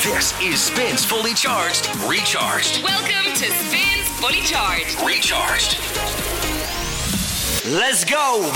This is Spins Fully Charged, Recharged. Welcome to Spins Fully Charged. Recharged. Let's go.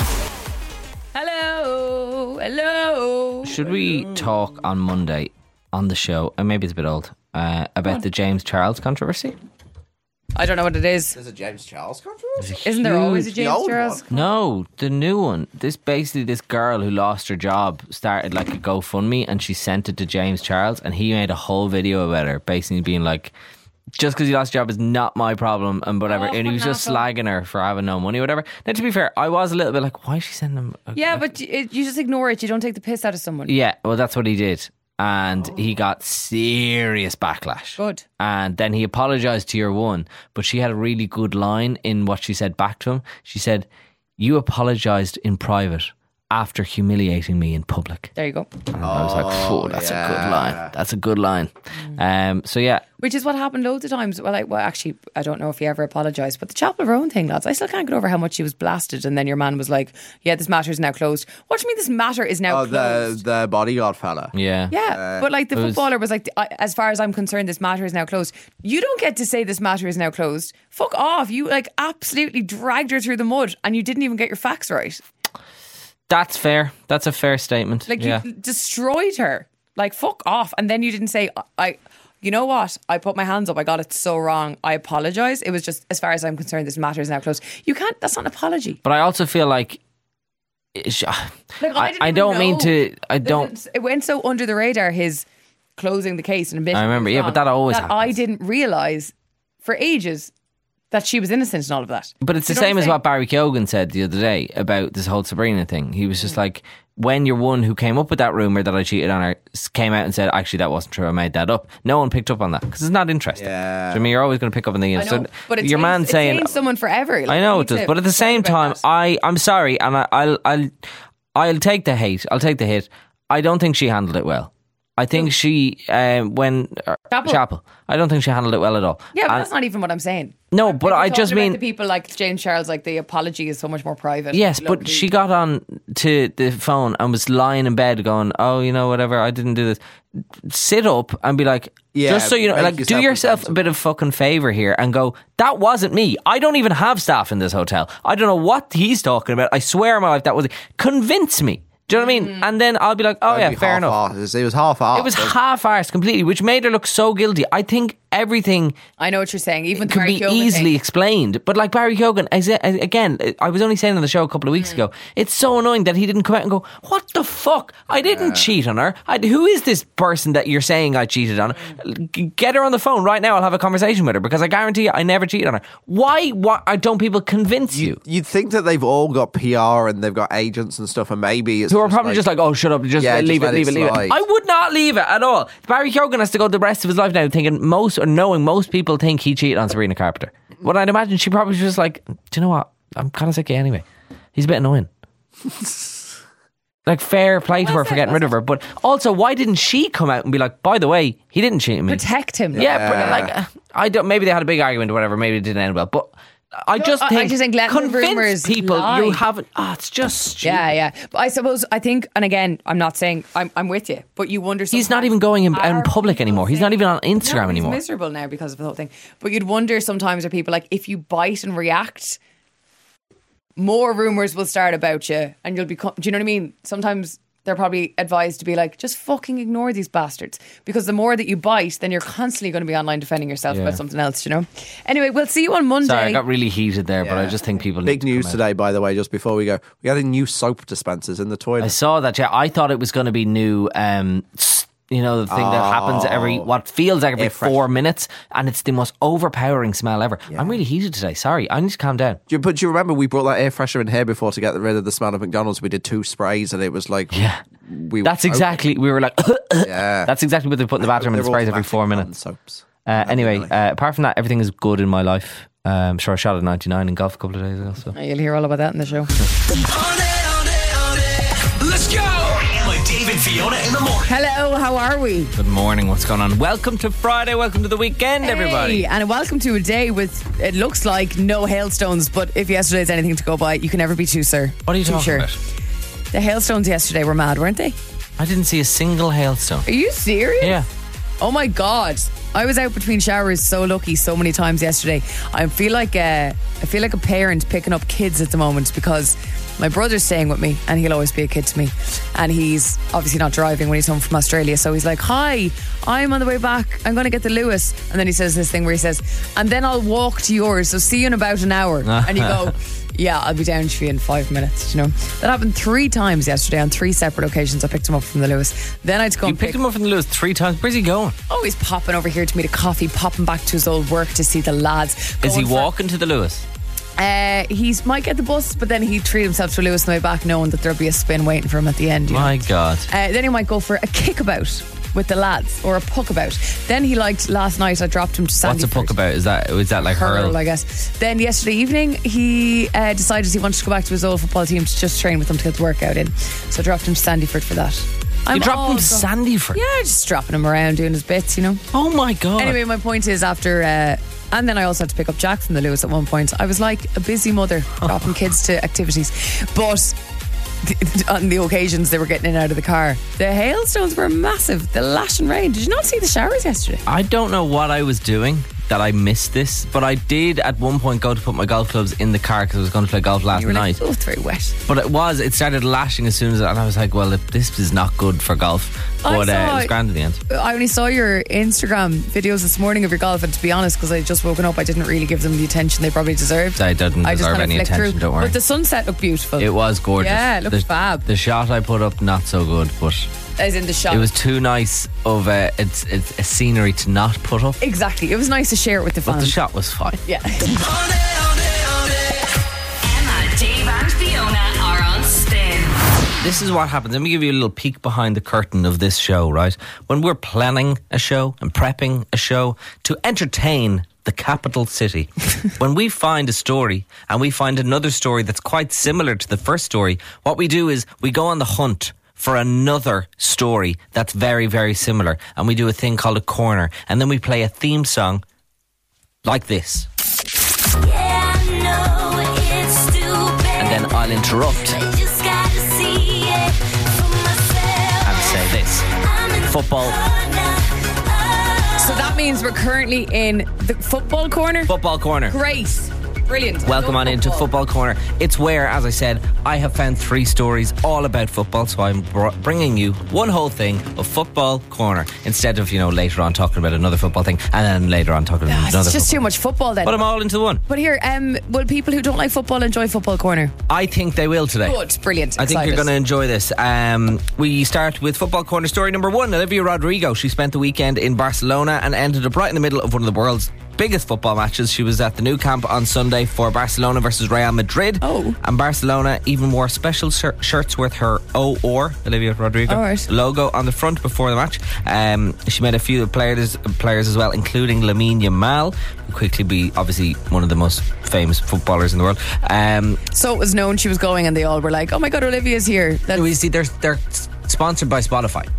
Hello. Should we talk on Monday on the show, and maybe it's a bit old, about the James Charles controversy? I don't know what it is. There's a James Charles controversy? Isn't there always a The James old Charles? one. No, the new one. This girl who lost her job started like a GoFundMe, and she sent it to James Charles, and he made a whole video about her, basically being like, just because you lost your job is not my problem and whatever. Oh, And he was what an just slagging her for having no money or whatever. Now, to be fair, I was a little bit like, why is she sending him? Yeah, but you just ignore it. You don't take the piss out of someone. Yeah, well, that's what he did. And he got serious backlash. Good. And then he apologised to your one, but she had a really good line in what she said back to him. She said, "You apologised in private after humiliating me in public." There you go. And I was like, "Phew, that's a good line. That's a good line." So yeah, Which is what happened loads of times. Well, actually, I don't know if he ever apologised, but the Chapel Rowan thing, lads, I still can't get over how much he was blasted. And then your man was like, "Yeah, this matter is now closed." What do you mean this matter is now closed? the bodyguard fella. yeah. Yeah, but like the footballer was like, as far as I'm concerned, this matter is now closed. You don't get to say this matter is now closed. Fuck off. You like absolutely dragged her through the mud and you didn't even get your facts right. That's fair. That's a fair statement. Like yeah. you destroyed her. Like fuck off. And then you didn't say, you know what? I put my hands up. I got it so wrong. I apologise. It was just, as far as I'm concerned, this matter is now closed. You can't, that's not an apology. But I also feel like I don't mean to. I don't. It went so under the radar, his closing the case and admitting. I remember, it was yeah, wrong, but that always that I happens. didn't realise for ages that she was innocent and all of that. But it's You the know same I'm as saying? what Barry Keoghan said the other day about this whole Sabrina thing. He was just like, when your one who came up with that rumour that I cheated on her came out and said, actually, that wasn't true, I made that up. No one picked up on that because it's not interesting. Yeah. Do you know what I mean, you're always going to pick up on the I know, but your man saying, it taints someone forever. Like, I know you it does, need but at the to same talk time, about that. I'm sorry, and I'll take the hate. I'll take the hit. I don't think she handled it well. I think she Chapel. I don't think she handled it well at all. Yeah, but And- that's not even what I'm saying. No, but I just Talking about mean the people like James Charles, like the apology is so much more private. yes, low but key. she got on to the phone and was lying in bed going, "Oh, you know, whatever, I didn't do this." Sit up and be like, Yeah, just so you know, make like, do yourself yourself a presentable. bit of fucking favour here and go, that wasn't me. I don't even have staff in this hotel. I don't know what he's talking about. I swear on my life that was it. Convince me. Do you know what I mean? And then I'll be like, oh yeah, fair enough. It was half-arsed. It was half-arsed completely, which made her look so guilty. I think everything I know what you're saying. Even the could Barry be Keoghan easily thing. explained. But like Barry Keoghan, again, I was only saying on the show a couple of weeks ago, it's so annoying that he didn't come out and go, what the fuck? I didn't cheat on her. Who is this person that you're saying I cheated on? Get her on the phone right now. I'll have a conversation with her because I guarantee you I never cheated on her. Why don't people convince you? You'd think that they've all got PR and they've got agents and stuff, and maybe it's Who are probably just like, oh, shut up, just Yeah, leave just it. let it slide. I would not leave it at all. Barry Keoghan has to go the rest of his life now thinking knowing most people think he cheated on Sabrina Carpenter. But I'd imagine she probably was just like, do you know what? I'm kind of sick of you anyway. He's a bit annoying. Like, fair play to her for getting rid of her. But also, why didn't she come out and be like, by the way, he didn't cheat on me? Protect him. Yeah, but like, I don't. Maybe they had a big argument or whatever. Maybe it didn't end well. But I just think letting the convince rumours people lie. you haven't. It's just stupid. Yeah. But I think, and again, I'm not saying I'm with you, but you wonder. He's not sometimes, even going in are public people anymore. He's not even on Instagram No, anymore. He's miserable now because of the whole thing. But you'd wonder sometimes, are people like, if you bite and react, more rumours will start about you, and you'll become. Do you know what I mean? Sometimes they're probably advised to be like, just fucking ignore these bastards, because the more that you bite, then you're constantly going to be online defending yourself Yeah. about something else. You know. Anyway, we'll see you on Monday. Sorry, I got really heated there, but I just think people Big need to news come out. today, by the way, just before we go. We had a new soap dispensers in the toilet. I saw that. Yeah, I thought it was going to be new. You know, the thing that happens what feels like every Air fresh. 4 minutes, and it's the most overpowering smell ever. I'm really heated today. Sorry, I need to calm down. But do you remember we brought that air freshener in here before to get rid of the smell of McDonald's? We did 2 sprays and it was like... Yeah. We were like, Yeah. that's exactly what they put in the bathroom and They're sprays every automatic 4 on minutes. Soaps. Anyway, apart from that, everything is good in my life. I'm sure I shot at 99 in golf a couple of days ago. So. You'll hear all about that in the show. Let's go. With Dave and Fiona in the morning. Hello, how are we? Good morning, what's going on? Welcome to Friday, welcome to the weekend, everybody. Hey, and welcome to a day with, it looks like no hailstones, but if yesterday's anything to go by, you can never be too What are you too talking sure. about? The hailstones yesterday were mad, weren't they? I didn't see a single hailstone. Are you serious? Yeah. Oh my God. I was out between showers so lucky so many times yesterday. I feel like a parent picking up kids at the moment because my brother's staying with me and he'll always be a kid to me. And he's obviously not driving when he's home from Australia. So he's like, hi, I'm on the way back. I'm going to get the Lewis. And then he says this thing where he says, and then I'll walk to yours. So see you in about an hour. And you go, yeah, I'll be down to you in 5 minutes. You know, that happened 3 times yesterday on 3 separate occasions. I picked him up from the Lewis. Then I'd go. You picked him up from the Lewis 3 times. Where's he going? Oh, he's popping over here to meet a coffee, popping back to his old work to see the lads. Is he walking to the Lewis? He might get the bus, but then he'd treat himself to a Lewis on the way back, knowing that there'll be a spin waiting for him at the end. My God. Then he might go for a kickabout with the lads or a puckabout. Then he liked last night. I dropped him to Sandyford. What's a puckabout? Is that like hurl? I guess. Then yesterday evening he decided he wanted to go back to his old football team to just train with them to get the workout in. So I dropped him to Sandyford for that. You dropped him to Sandyford? Yeah, just dropping him around doing his bits, you know. Oh my God. Anyway, my point is after and then I also had to pick up Jack from the Lewis at one point. I was like a busy mother dropping kids to activities. But on the occasions they were getting in and out of the car, the hailstones were massive. The lashing rain. Did you not see the showers yesterday? I don't know what I was doing that I missed this, but I did at one point go to put my golf clubs in the car because I was going to play golf last night. Oh, it's very wet. But it started lashing as soon as, and I was like, well, this is not good for golf. But it was grand in the end. I only saw your Instagram videos this morning of your golf, and to be honest, because I just woken up, I didn't really give them the attention they probably deserved. I didn't deserve any attention, don't worry. But the sunset looked beautiful. It was gorgeous. Yeah, it looked fab. The shot I put up, not so good, but as in the shot, it was too nice of a scenery to not put up. Exactly. It was nice to share it with the fans. But the shot was fine. Yeah. Emma, Dave and Fiona are on Spin. This is what happens. Let me give you a little peek behind the curtain of this show, right? When we're planning a show and prepping a show to entertain the capital city, when we find a story and we find another story that's quite similar to the first story, what we do is we go on the hunt for another story that's very, very similar, and we do a thing called a corner, and then we play a theme song like this. Yeah, I know it's stupid. And then I'll interrupt I just gotta see it for myself. and say this. I'm in Football. So that means we're currently in the football corner. Football corner. Great. Brilliant. Welcome on into Football Corner. It's where, as I said, I have found 3 stories all about football, so I'm bringing you one whole thing of Football Corner instead of, later on talking about another football thing and then later on talking about another It's just football. too much football then. Put them all into one. But here, will people who don't like football enjoy Football Corner? I think they will today. Good, brilliant. I think you're going to enjoy this. We start with Football Corner story number 1. Olivia Rodrigo. She spent the weekend in Barcelona and ended up right in the middle of one of the world's biggest football matches. She was at the Nou Camp on Sunday for Barcelona versus Real Madrid. Oh. And Barcelona even wore special shirts with her OR, Olivia Rodrigo, right. logo on the front before the match. She met a few players as well, including Lamine Yamal, who quickly be obviously one of the most famous footballers in the world. So it was known she was going and they all were like, oh my God, Olivia's here. We see they're sponsored by Spotify.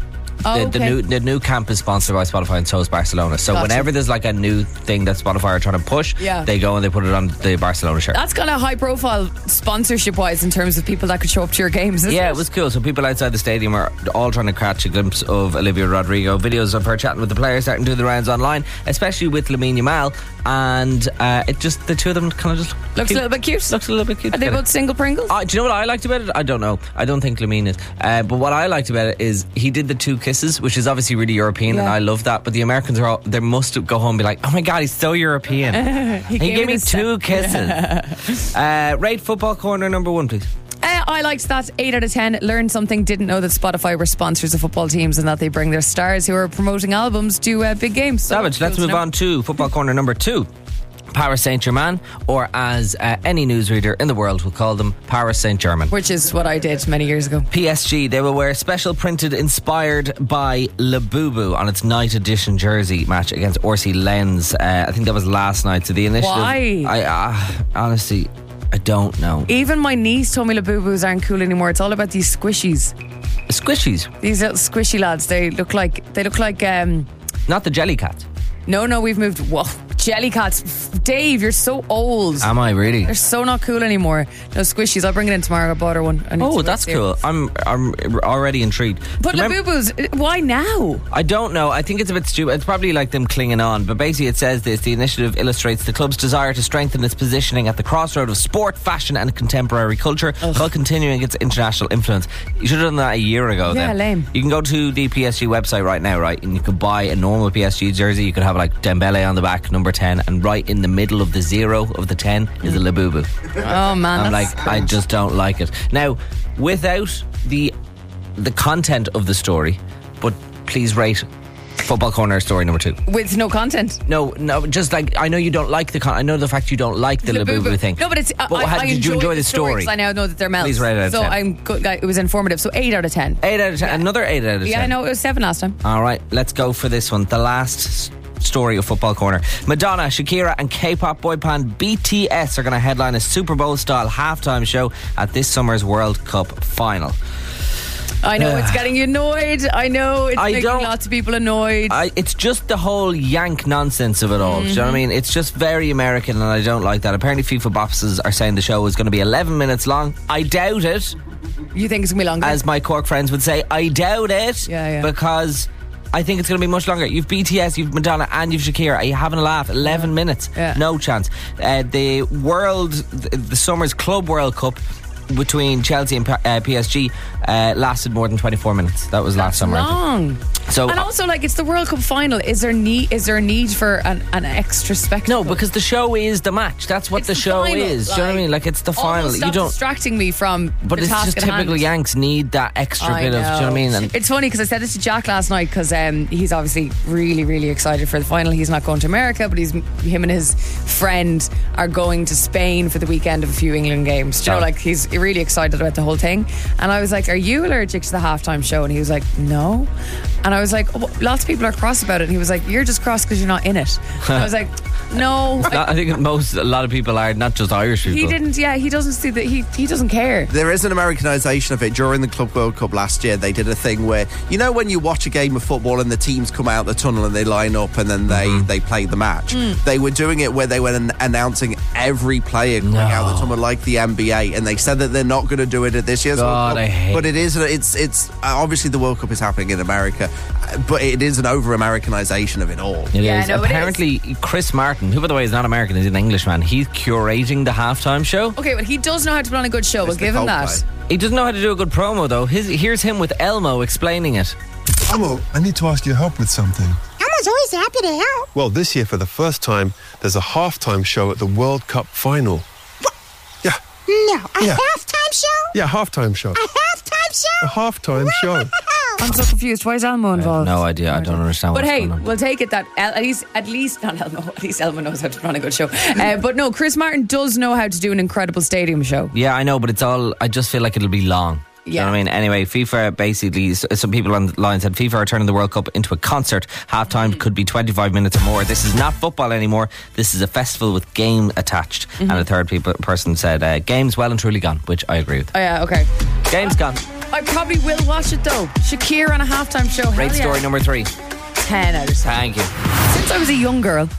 The new camp is sponsored by Spotify, and so is Barcelona. So Gotcha. whenever there's like a new thing that Spotify are trying to push, they go and they put it on the Barcelona shirt. That's kind of high profile sponsorship wise in terms of people that could show up to your games, isn't Yeah, it? it was cool. So people outside the stadium are all trying to catch a glimpse of Olivia Rodrigo. Videos of her chatting with the players starting to do the rounds online, especially with Lamine Yamal, and it just, the two of them kind of just Looks a little bit cute. Looks a little bit cute. Are they both single Pringles? Do you know what I liked about it? I don't know. I don't think Lamine is. But what I liked about it is he did the 2 kisses, which is obviously really European, and I love that. But the Americans they must go home and be like, oh my God, he's so European. he gave me 2 kisses. Rate Football Corner number 1, please. I liked that. 8 out of 10. Learned something. Didn't know that Spotify were sponsors of football teams and that they bring their stars who are promoting albums to big games. So Savage, let's move on to Football Corner number 2. Paris Saint-Germain, or as any newsreader in the world will call them, Paris Saint-Germain. Which is what I did many years ago. PSG, they will wear special printed inspired by Labubu on its night edition jersey match against Orsi Lens. I think that was last night. So the initiative... Why? I honestly, I don't know. Even my niece told me Labubus aren't cool anymore. It's all about these squishies. Squishies? These little squishy lads. They look like Not the Jellycat. No, we've moved. Whoa, Jellycats. Dave, you're so old. Am I really? They're so not cool anymore. No squishies. I'll bring it in tomorrow. I bought her one. I need Oh, to that's see her. cool. I'm already intrigued. But Remember- Labubu's, why now? I don't know. I think it's a bit stupid. It's probably like them clinging on. But basically it says this. The initiative illustrates the club's desire to strengthen its positioning at the crossroad of sport, fashion and contemporary culture while continuing its international influence. You should have done that a year ago Yeah, then. lame. You can go to the PSG website right now, right? And you could buy a normal PSG jersey. You could have like Dembele on the back, number 10. And right in the middle of the 0 of the 10 is a Labubu. Oh, man. I'm that's like, I just don't like it. Now, without the content of the story, but please rate Football Corner story number 2. with no content. No, just like, I know you don't like I know the fact you don't like the Labubu thing. No, but it's. Did you enjoy the story? 'cause I now know that they're melts. Please rate it out of So 10. I'm good. It was informative. So 8 out of 10. 8 out of 10. Another 8 out of 10. Yeah, I know it was 7 last time. All right, let's go for this one. The last story of Football Corner. Madonna, Shakira and K-pop boy band BTS are going to headline a Super Bowl style halftime show at this summer's World Cup final. I know it's getting you annoyed. I know it's making lots of people annoyed. It's just the whole yank nonsense of it all. Do you know what I mean? It's just very American and I don't like that. Apparently FIFA bosses are saying the show is going to be 11 minutes long. I doubt it. You think it's going to be longer? As my Cork friends would say, I doubt it. Yeah. Because I think it's going to be much longer. You've BTS, you've Madonna and you've Shakira. Are you having a laugh? 11 minutes. Yeah. No chance. The summer's Club World Cup between Chelsea and PSG lasted more than 24 minutes. That was last summer. Long. So, and also, like, it's the World Cup final. Is there a need for an extra spectacle? no, because the show is the match. That's what It's the show final, is. Do you know what I mean? Like, it's the final. Almost stop distracting me from But the it's task just at typical hand. Yanks need that extra bit of. Do you know what I mean? And It's funny because I said this to Jack last night because he's obviously really, really excited for the final. He's not going to America, but him and his friend are going to Spain for the weekend of a few England games. Do you know, like, he's really excited about the whole thing. And I was like, "Are you allergic to the halftime show?" And he was like, "No." And I was like, "Oh, lots of people are cross about it." And he was like, "You're just cross because you're not in it." And I was like, "No." I think a lot of people are, not just Irish people. He didn't. Yeah, he doesn't see that. He doesn't care. There is an Americanization of it. During the Club World Cup last year, they did a thing where, you know, when you watch a game of football and the teams come out the tunnel and they line up and then they play the match. They were doing it where they were announcing every player coming out the tunnel like the NBA, and they said that they're not going to do it at this year's God, World Cup. I hate but it's obviously the World Cup is happening in America, but it is an over-Americanization of it all. It Yeah, is. no, it Apparently, Chris Martin, who by the way is not American, is an Englishman. He's curating the halftime show. Okay, well, he does know how to put on a good show. We'll It's the give him that. Coldplay. He doesn't know how to do a good promo though. Here's him with Elmo explaining it. Elmo, I need to ask your help with something. Elmo's always happy to help. Well, this year for the first time, there's a halftime show at the World Cup final. Yeah, No, a Yeah. halftime show? yeah, halftime show. A halftime show? A halftime show. I'm so confused. Why is Elmo involved? No idea. I don't understand But what's hey, going on. we'll take it that at least not Elmo. At least Elmo knows how to run a good show. But no, Chris Martin does know how to do an incredible stadium show. Yeah, I know, but it's all. I just feel like it'll be long. Do you know Yeah. what I mean? Anyway, FIFA basically, some people on the line said FIFA are turning the World Cup into a concert. Halftime could be 25 minutes or more. This is not football anymore. This is a festival with game attached. And a third person said, game's well and truly gone, which I agree with. Oh yeah, okay. Game's gone. I probably will watch it though. Shakira on a halftime show. Rate Hell yeah. story number 3. 10 out of 10. Thank you. Since I was a young girl,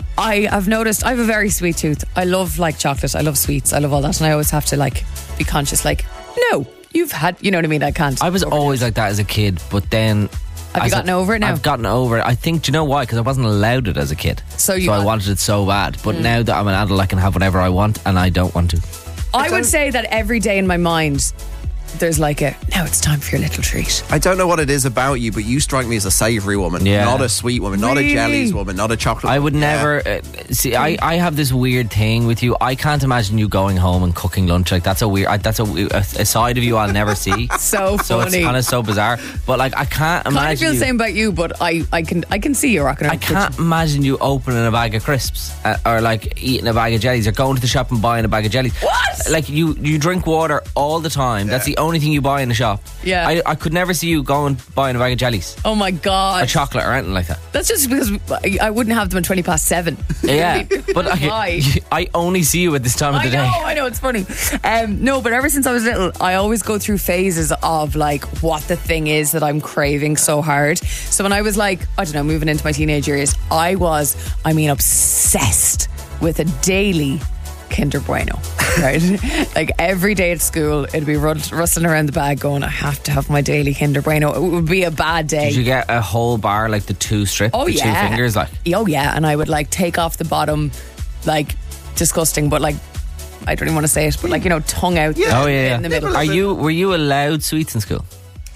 I have noticed I have a very sweet tooth. I love like chocolate. I love sweets. I love all that. And I always have to like be conscious. Like, no, you've had. You know what I mean? I can't. I was always like that as a kid, but then. Have you gotten over it now? I've gotten over it. I think, do you know why? Because I wasn't allowed it as a kid. So I got- wanted it so bad. But now that I'm an adult, I can have whatever I want, and I don't want to. I would say that every day in my mind, there's like a now it's time for your little treat. I don't know what it is about you, but you strike me as a savoury woman, Yeah. not a sweet woman, not a Really? jellies woman, not a chocolate I would woman. Yeah. never see. I have this weird thing with you. I can't imagine you going home and cooking lunch. Like that's a weird. That's a side of you I'll never see. So So it's funny. kind of so bizarre. But like I can't imagine. I feel the you, same about you, but I can see you rocking around. I can't imagine you opening a bag of crisps or like eating a bag of jellies or going to the shop and buying a bag of jellies. What? Like you drink water all the time. That's the only thing you buy in the shop. Yeah. I could never see you going buying a bag of jellies, Oh my God. or chocolate, or anything like that. That's just because I wouldn't have them at 7:20. Yeah, but Why? I only see you at this time of the day. I know, it's funny. No, but ever since I was little, I always go through phases of like what the thing is that I'm craving so hard. So when I was like, I don't know, moving into my teenage years, I mean, obsessed with a daily Kinder Bueno, right? Like every day at school, it'd be rustling around the bag going, I have to have my daily Kinder Bueno. It would be a bad day. Did you get a whole bar, like the 2 strip, Oh the yeah. 2 fingers, like? Oh yeah, and I would like take off the bottom, like disgusting, but like I don't even want to say it, but like, you know, tongue out Oh yeah. in the middle. Were you allowed sweets in school?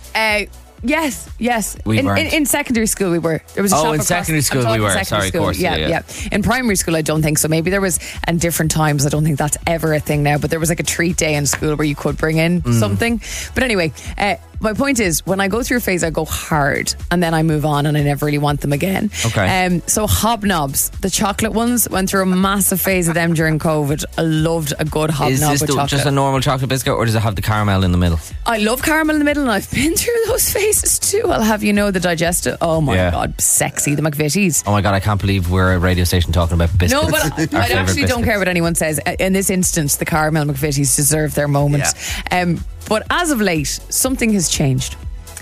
Yes. We weren't. In secondary school we were. There was a shop in across- secondary I'm school talking we were. secondary Sorry, of school. course, yeah. In primary school I don't think so. Maybe there was, and different times, I don't think that's ever a thing now, but there was like a treat day in school where you could bring in something. But anyway, my point is, when I go through a phase I go hard and then I move on and I never really want them again. Okay. So Hobnobs, the chocolate ones, went through a massive phase of them during COVID. I loved a good Hobnob Is this with chocolate. just a normal chocolate biscuit, or does it have the caramel in the middle? I love caramel in the middle, and I've been through those phases too. I'll have you know, the digestive. Oh my Yeah. God, sexy, the McVitie's. Oh my God, I can't believe we're a radio station talking about biscuits. No, but Our I favourite actually don't biscuits. care what anyone says. In this instance, the caramel McVitie's deserve their moment. But as of late, something has changed.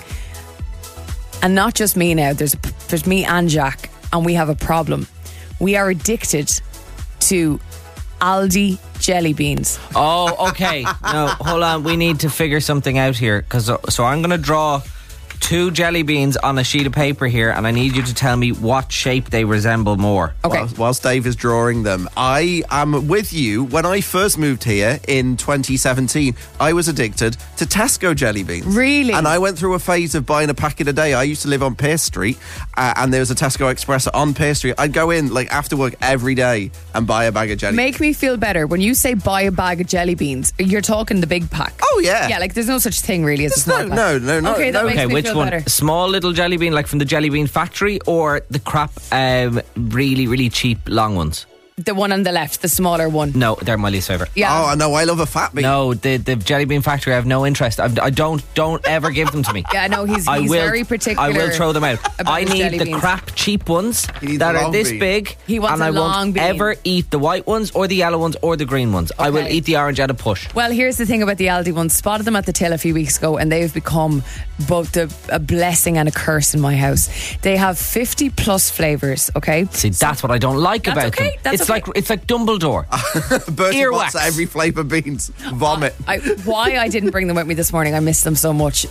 And not just me now, there's me and Jack, and we have a problem. We are addicted to Aldi jelly beans. Oh, okay. No, hold on. We need to figure something out here. So I'm going to draw 2 jelly beans on a sheet of paper here, and I need you to tell me what shape they resemble more. Okay. Whilst Dave is drawing them, I am with you. When I first moved here in 2017, I was addicted to Tesco jelly beans. Really? And I went through a phase of buying a packet a day. I used to live on Pearce Street, and there was a Tesco Express on Pearce Street. I'd go in like after work every day and buy a bag of jelly beans. Make me feel better. When you say buy a bag of jelly beans, you're talking the big pack. Oh, yeah. Yeah, like there's no such thing really as a small pack. No. Okay, that makes Okay, me which feel one? better. Small little jelly bean, like from the jelly bean factory, or the crap, really, really cheap long ones? The one on the left, the smaller one. No, they're my least favourite. Yeah. Oh, I know. I love a fat bean. No, the jelly bean factory, I have no interest. I don't ever give them to me. Yeah, no, he's I will, very particular. I will throw them out. about I his need jelly the beans. crap cheap ones He needs that the are long this bean. big. He wants and a I long won't bean. ever eat the white ones or the yellow ones or the green ones. I will Okay. eat the orange at a push. Well, here's the thing about the Aldi ones. Spotted them at the till a few weeks ago, and they've become both a blessing and a curse in my house. They have 50 plus flavours. Okay. See, that's what I don't like That's about okay, them. that's It's okay. like Dumbledore. Bertie Earwax. wants every flavour beans. Vomit. Why I didn't bring them with me this morning, I missed them so much.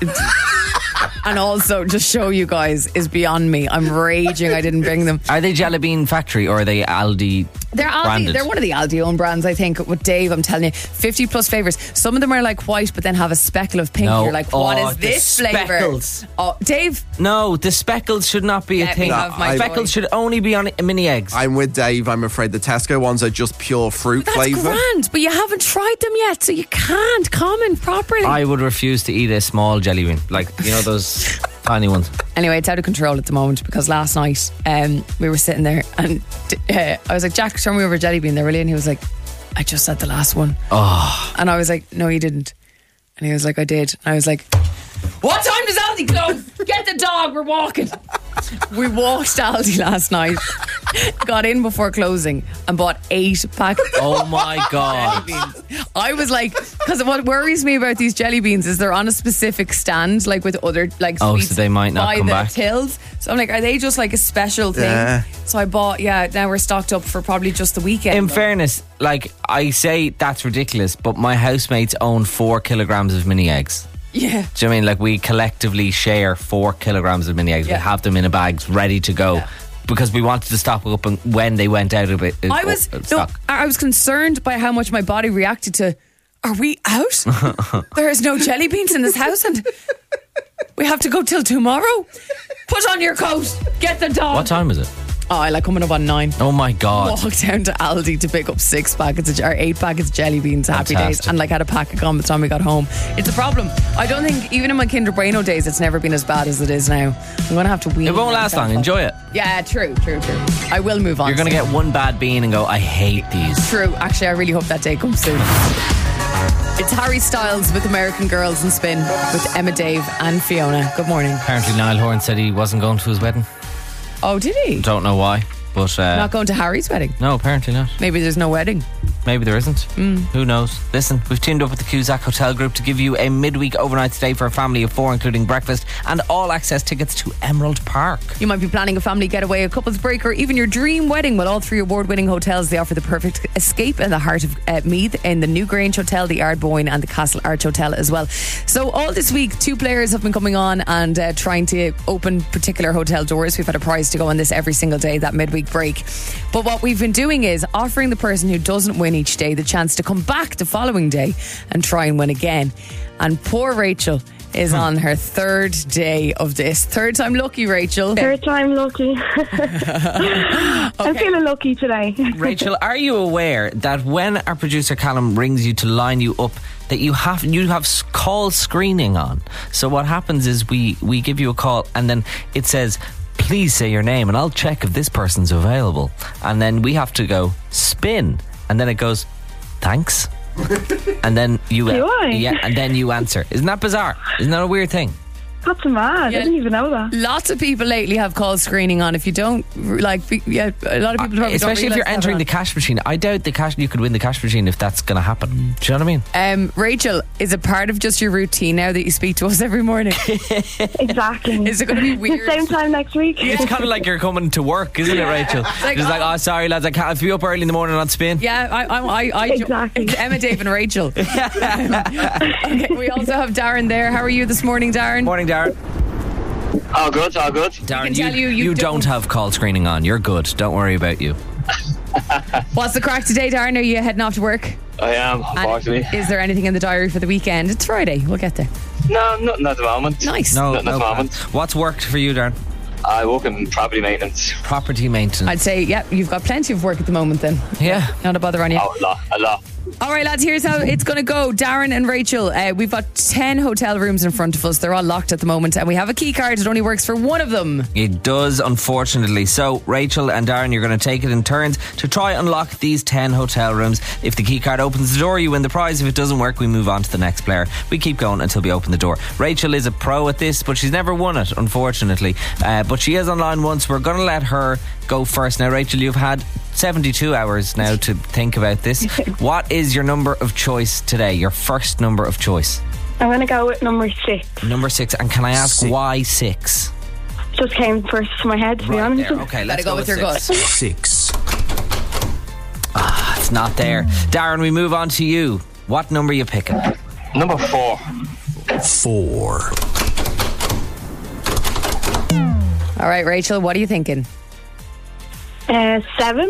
And also, just show you guys is beyond me. I'm raging I didn't bring them. Are they Jelly Bean Factory or are they Aldi? They're Aldi. branded? They're one of the Aldi own brands, I think. With Dave, I'm telling you, 50 plus flavors. Some of them are like white, but then have a speckle of pink. No. You're like, what Oh, is the this flavor? speckles. Oh, Dave, No, the speckles should not be a Let me thing. have my Speckles joy. should only be on mini eggs. I'm with Dave. I'm afraid the Tesco ones are just pure fruit that's flavour. grand, but you haven't tried them yet, so you can't comment properly. I would refuse to eat a small jelly bean, like you know those tiny ones. Anyway, it's out of control at the moment because last night we were sitting there and I was like, Jack, show me over a jelly bean there, really? And he was like, I just said the last one. Oh, And I was like, no, you didn't. And he was like, I did. And I was like, what time does Aldi close? Get the dog, we're walking. We walked to Aldi last night, got in before closing and bought 8 packs. oh my god! I was like, because what worries me about these jelly beans is they're on a specific stand, like with other like Oh, sweets so they might not by come the back. tills. So I'm like, are they just like a special thing? Yeah. So I bought. Now we're stocked up for probably just the weekend. In though. fairness, like I say, that's ridiculous. But my housemates own 4 kilograms of mini eggs. Yeah. Do you know what I mean? Like we collectively share 4 kilograms of mini eggs. Yeah. We have them in a bag ready to go. Yeah. Because we wanted to stock up and when they went out of it. I was I was concerned by how much my body reacted to. Are we out? There is no jelly beans in this house, and we have to go till tomorrow. Put on your coat. Get the dog. What time is it? Oh, I like coming up on 9. Oh my god! Walked down to Aldi to pick up 6 packets or 8 packets of jelly beans, happy days, Fantastic. and like had a pack of gum by the time we got home. It's a problem. I don't think even in my Kinder Bueno days it's never been as bad as it is now. I'm gonna have to wean It won't last myself long. up. Enjoy it. Yeah, true. I will move on. You're gonna get one bad bean and go, I hate these. True. Actually, I really hope that day comes soon. It's Harry Styles with American Girls in Spin with Emma, Dave and Fiona. Good morning. Apparently Niall Horan said he wasn't going to his wedding. Oh, did he? Don't know why, but Not going to Harry's wedding? no, apparently not. Maybe there's no wedding. Maybe there isn't. Who knows? Listen, we've teamed up with the Cusack Hotel Group to give you a midweek overnight stay for a family of 4, including breakfast and all access tickets to Emerald Park. You might be planning a family getaway, a couple's break, or even your dream wedding. Well, all 3 award-winning hotels, they offer the perfect escape in the heart of Meath, in the New Grange Hotel, the Ardboyne and the Castle Arch Hotel as well. So all this week, 2 players have been coming on and trying to open particular hotel doors. We've had a prize to go on this every single day, that midweek break. But what we've been doing is offering the person who doesn't win each day the chance to come back the following day and try and win again. And poor Rachel is on her 3rd day of this. 3rd time lucky, Rachel. 3rd time lucky. I'm feeling lucky today. Rachel, are you aware that when our producer Callum rings you to line you up, that you have call screening on? So what happens is we give you a call and then it says, please say your name and I'll check if this person's available. And then we have to go spin. And then it goes, thanks. And then you and then you answer. Isn't that bizarre? Isn't that a weird thing? That's mad. Yeah. I didn't even know that. Lots of people lately have call screening on. If you don't, a lot of people probably especially don't if you're entering the cash machine. I doubt you could win the cash machine if that's going to happen. Do you know what I mean? Rachel, is it part of just your routine now that you speak to us every morning? Exactly. Is it going to be weird? Same time next week. It's kind of like you're coming to work, isn't it, Rachel? Like, Just like, oh, sorry lads, I can't be up early in the morning on spin. Yeah, I Exactly. It's Emma, Dave and Rachel. Okay, we also have Darren there. How are you this morning, Darren? Morning, Darren. All good, all good. Darren, tell you don't have call screening on. You're good. Don't worry about you. What's the crack today, Darren? Are you heading off to work? I am, unfortunately. And is there anything in the diary for the weekend? It's Friday. We'll get there. No, nothing at the moment. Nice. No, Nothing at the moment. What's worked for you, Darren? I work in property maintenance. Property maintenance. I'd say, yeah, you've got plenty of work at the moment then. Yeah. Not a bother on you. Oh, a lot. All right, lads, here's how it's going to go. Darren and Rachel, we've got 10 hotel rooms in front of us. They're all locked at the moment, and we have a key card. It only works for one of them. It does, unfortunately. So, Rachel and Darren, you're going to take it in turns to try and unlock these 10 hotel rooms. If the key card opens the door, you win the prize. If it doesn't work, we move on to the next player. We keep going until we open the door. Rachel is a pro at this, but she's never won it, unfortunately. But she is online once. We're going to let her go first. Now, Rachel, you've had 72 hours now to think about this. What is your number of choice today? Your first number of choice? I'm going to go with number 6. Number 6. And can I ask why 6? Just came first to my head, to be honest. There. Okay, let's Gotta go with your gut. 6. It's not there. Darren, we move on to you. What number are you picking? Number 4. 4. All right, Rachel, what are you thinking? 7.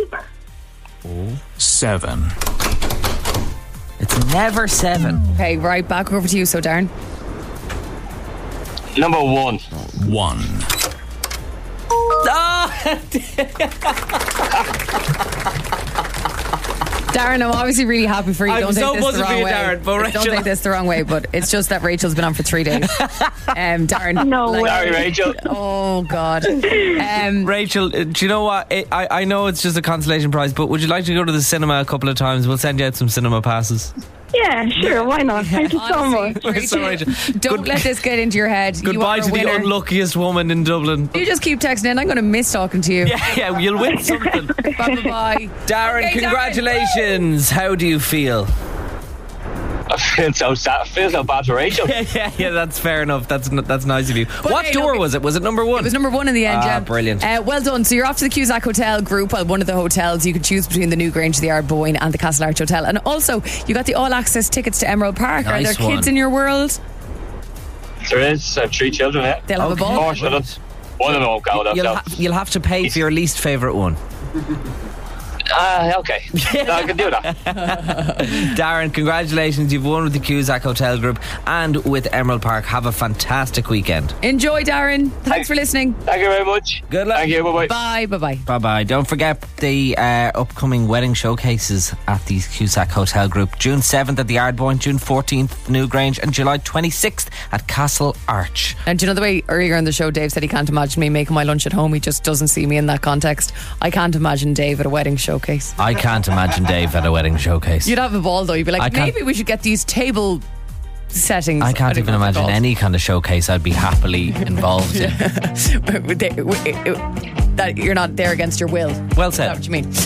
7. It's never 7. Okay, right, back over to you, so Darren. Number 1. 1. Darren, I'm obviously really happy for you. I'm Don't so take this the buzzing for wrong you, way. Darren, but Rachel- Don't take this the wrong way, but it's just that Rachel's been on for 3 days. Darren. No way. Sorry, Rachel. Oh, God. Rachel, do you know what? I know it's just a consolation prize, but would you like to go to the cinema a couple of times? We'll send you out some cinema passes. Yeah, sure, why not? Thank you so Honestly, much. So, Rachel, Don't let this get into your head. You Goodbye are a to the winner. unluckiest woman in Dublin. You just keep texting in. I'm going to miss talking to you. Yeah, you'll win something. Bye. Darren, Okay, Darren. Congratulations. How do you feel? I feel so sad. I feel so bad for Rachel. Yeah, that's fair enough. That's nice of you. What hey, door look, was it? Was it number 1? It was number 1 in the end, yeah. Brilliant. Well done. So you're off to the Cusack Hotel Group, one of the hotels. You can choose between the New Grange, the Ardboyne and the Castle Arch Hotel. And also, you got the all-access tickets to Emerald Park. Nice Are there kids one. in your world? There is. I have 3 children, yeah. They'll have a ball. Four children. One of them won't go, though. You'll have to pay for your least favourite one. Okay. No, I can do that. Darren, congratulations. You've won with the Cusack Hotel Group and with Emerald Park. Have a fantastic weekend. Enjoy, Darren. Thanks for listening. Thank you very much. Good luck. Thank you. Bye-bye. Bye. Bye-bye. Bye-bye. Don't forget the upcoming wedding showcases at the Cusack Hotel Group. June 7th at the Ardboyne, June 14th at the New Grange and July 26th at Castle Arch. And do you know the way earlier in the show Dave said he can't imagine me making my lunch at home? He just doesn't see me in that context. I can't imagine Dave at a wedding show. showcase. I can't imagine Dave at a wedding showcase. You'd have a ball though. You'd be I like, can't- maybe we should get these table settings. I can't don't even know what imagine they're any kind of showcase I'd be happily involved in. called. That you're not there against your will. Well Is that said. what you mean?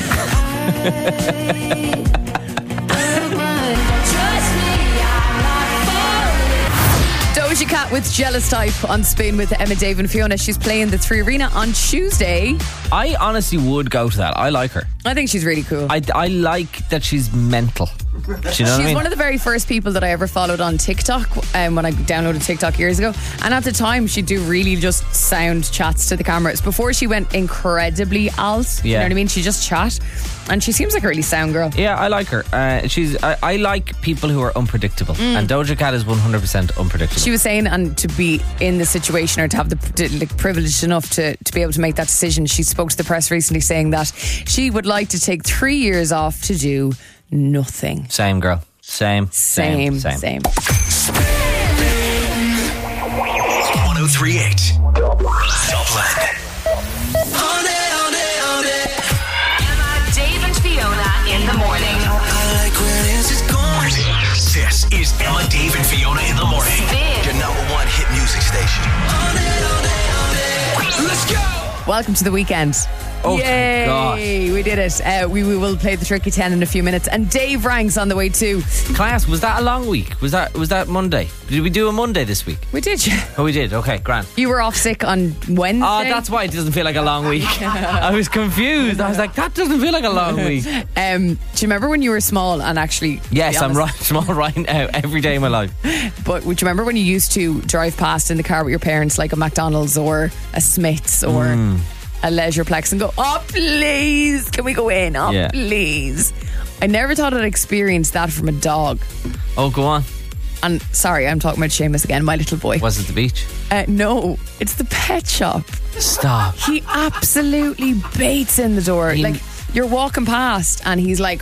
Doja Cat with Jealous Type on Spin with Emma, Dave and Fiona. She's playing the 3 Arena on Tuesday. I honestly would go to that. I like her. I think she's really cool. I like that she's mental. Do you know what She's I mean? one of the very first people that I ever followed on TikTok when I downloaded TikTok years ago. And at the time, she'd do really just sound chats to the cameras. Before she went incredibly alt, you know what I mean? She just chat. And she seems like a really sound girl. Yeah, I like her. I like people who are unpredictable. And Doja Cat is 100% unpredictable. She was saying, and to be in the situation or to have the privileged enough to be able to make that decision, she spoke to the press recently saying that she would like to take 3 years off to do nothing. Same girl. Same. 1038. Dublin. Emma, Dave and Fiona in the morning. This is Emma, Dave and Fiona in the morning. Spin. Your #1 hit music station. Let's go. Welcome to the weekend. Oh, Yay! thank God. We did it. We will play the Tricky 10 in a few minutes. And Dave Ranks on the way too. Class, was that a long week? Was that Monday? Did we do a Monday this week? We did. Yeah. Oh, we did. Okay, grand. You were off sick on Wednesday. Oh, that's why it doesn't feel like a long week. I was confused. I was like, that doesn't feel like a long week. Do you remember when you were small and actually... Yes, to be I'm honest, right, small right now, every day of my life. But would you remember when you used to drive past in the car with your parents, like a McDonald's or a Smith's or a Leisureplex, and go, oh, please, can we go in? Oh, Yeah. please. I never thought I'd experience that from a dog. Oh, go on. And sorry, I'm talking about Seamus again, my little boy. Was it the beach? No, it's the pet shop. Stop. He absolutely baits in the door. Like, you're walking past and he's like,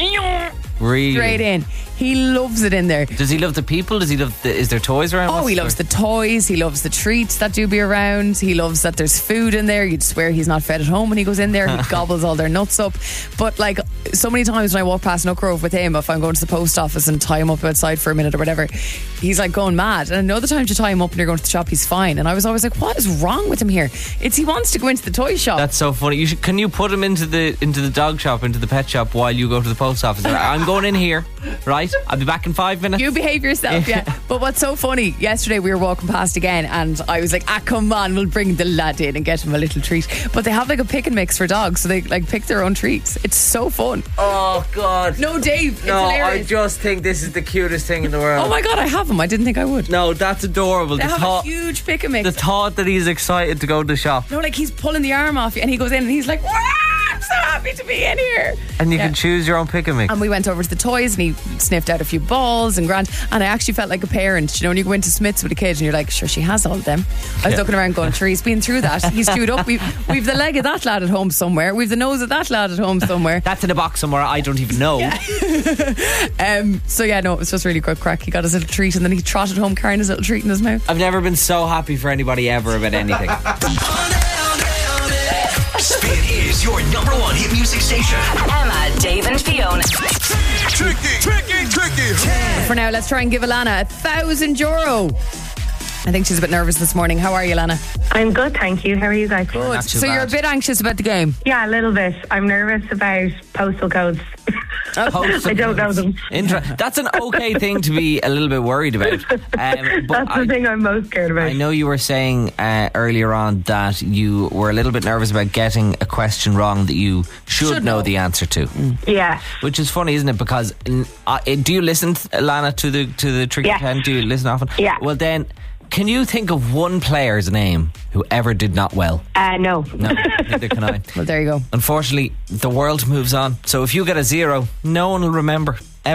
Really? straight in. He loves it in there. Does he love the people? Does he love is there toys around? Oh, What's he loves the toys. He loves the treats that do be around. He loves that there's food in there. You'd swear he's not fed at home when he goes in there. He gobbles all their nuts up. But like so many times when I walk past Nuckrove with him, if I'm going to the post office and tie him up outside for a minute or whatever, he's like going mad. And another time to tie him up and you're going to the shop, he's fine. And I was always like, what is wrong with him here? He wants to go into the toy shop. That's so funny. Can you put him into the dog shop, into the pet shop while you go to the post office? I'm going in here, right? I'll be back in 5 minutes. You behave yourself, yeah. But what's so funny, yesterday we were walking past again and I was like, come on, we'll bring the lad in and get him a little treat. But they have like a pick and mix for dogs, so they like pick their own treats. It's so fun. Oh, God. No, Dave, it's No, I hilarious. just think this is the cutest thing in the world. Oh my God, I have him. I didn't think I would. No, that's adorable. They The have thought, a huge pick and mix. the thought that he's excited to go to the shop. No, like he's pulling the arm off you and he goes in and he's like, wow, I'm so happy to be in here. And you Yeah. can choose your own pick and mix. And we went over to the toys and he sniffed out a few balls and grand. And I actually felt like a parent. You know, when you go into Smith's with a kid and you're like, sure, she has all of them. I was looking around going, sure, he's been through that. He's chewed up. We've the leg of that lad at home somewhere. We've the nose of that lad at home somewhere. That's in a box somewhere I don't even know. So yeah, no, it was just really good crack. He got his little treat and then he trotted home carrying his little treat in his mouth. I've never been so happy for anybody ever about anything. Spin is your #1 hit music station. Emma, Dave and Fiona. Tricky. For now, let's try and give Alana €1,000. I think she's a bit nervous this morning. How are you, Alana? I'm good, thank you. How are you guys? Good. Not too So you're a bad. bit anxious about the game. Yeah, a little bit. I'm nervous about postal codes. I don't know them. That's an okay thing to be a little bit worried about. But That's the thing I'm most scared about. I know you were saying earlier on that you were a little bit nervous about getting a question wrong that you should know the answer to. Yeah. Which is funny, isn't it? Because do you listen, Lana, to the Tricky Yes. 10? Do you listen often? Yeah. Well, then, can you think of one player's name who ever did not well? No. No, neither can I. Well, there you go. Unfortunately, the world moves on. So if you get a 0, no one will remember ever.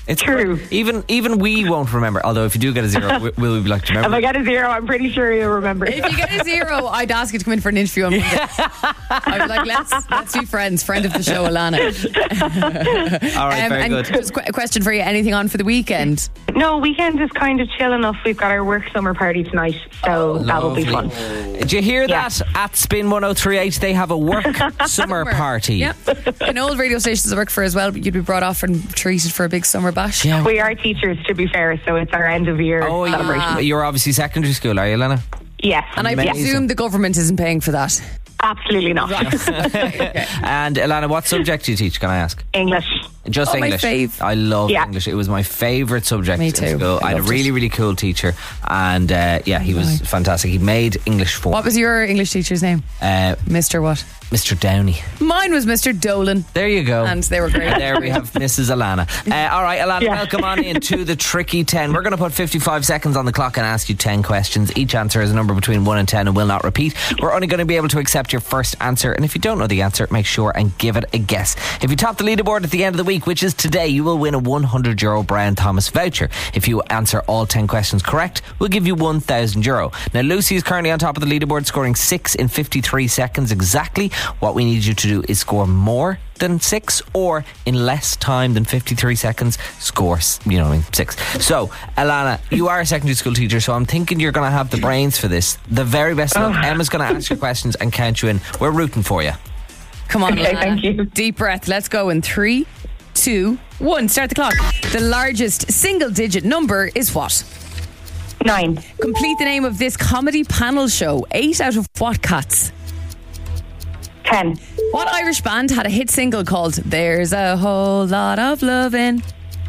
It's True. Even we won't remember. Although if you do get a 0, will we be like, do you If remember? I get a 0, I'm pretty sure you'll remember. If you get a 0, I'd ask you to come in for an interview on Monday. I'd be like, let's be friends. Friend of the show, Alana. All right, very and good. just a question for you. Anything on for the weekend? No, weekend is kind of chill enough. We've got our work summer party tonight, so that'll be fun. Did you hear that? At Spin 1038, they have a work summer party. Yep. In old radio stations I work for as well, but you'd be brought off and treated for a big summer bash. Yeah. We are teachers, to be fair, so it's our end of year Oh, celebration. you're obviously secondary school, are you, Lena? Yes. And I Amazing. presume the government isn't paying for that. Absolutely not. And Alana, what subject do you teach, can I ask? English. Just Oh, my English. fave. I love Yeah. English. It was my favourite subject Me in too. school. I had a Loved really, it. really cool teacher, and he was fantastic. He made English for What was your English teacher's name? Mr. what? Mr. Downey. Mine was Mr. Dolan. There you go. And they were great. And there we have Mrs. Alana. All right, Alana, Yeah. welcome on into the Tricky 10. We're going to put 55 seconds on the clock and ask you 10 questions. Each answer is a number between 1 and 10 and will not repeat. We're only going to be able to accept your first answer, and if you don't know the answer, make sure and give it a guess. If you top the leaderboard at the end of the week, which is today, you will win a €100 Brian Thomas voucher. If you answer all 10 questions correct, we'll give you €1,000. Now, Lucy is currently on top of the leaderboard, scoring 6 in 53 seconds exactly. What we need you to do is score more than 6, or in less time than 53 seconds, score 6. So, Alana, you are a secondary school teacher, so I'm thinking you're going to have the brains for this. The very best of luck. Emma's going to ask you questions and count you in. We're rooting for you. Come on, Okay, Alana. thank you. Deep breath. Let's go in 3, 2, 1. Start the clock. The largest single-digit number is what? 9. Complete the name of this comedy panel show. 8 out of what cats? 10. What Irish band had a hit single called There's a Whole Lot of Lovin'?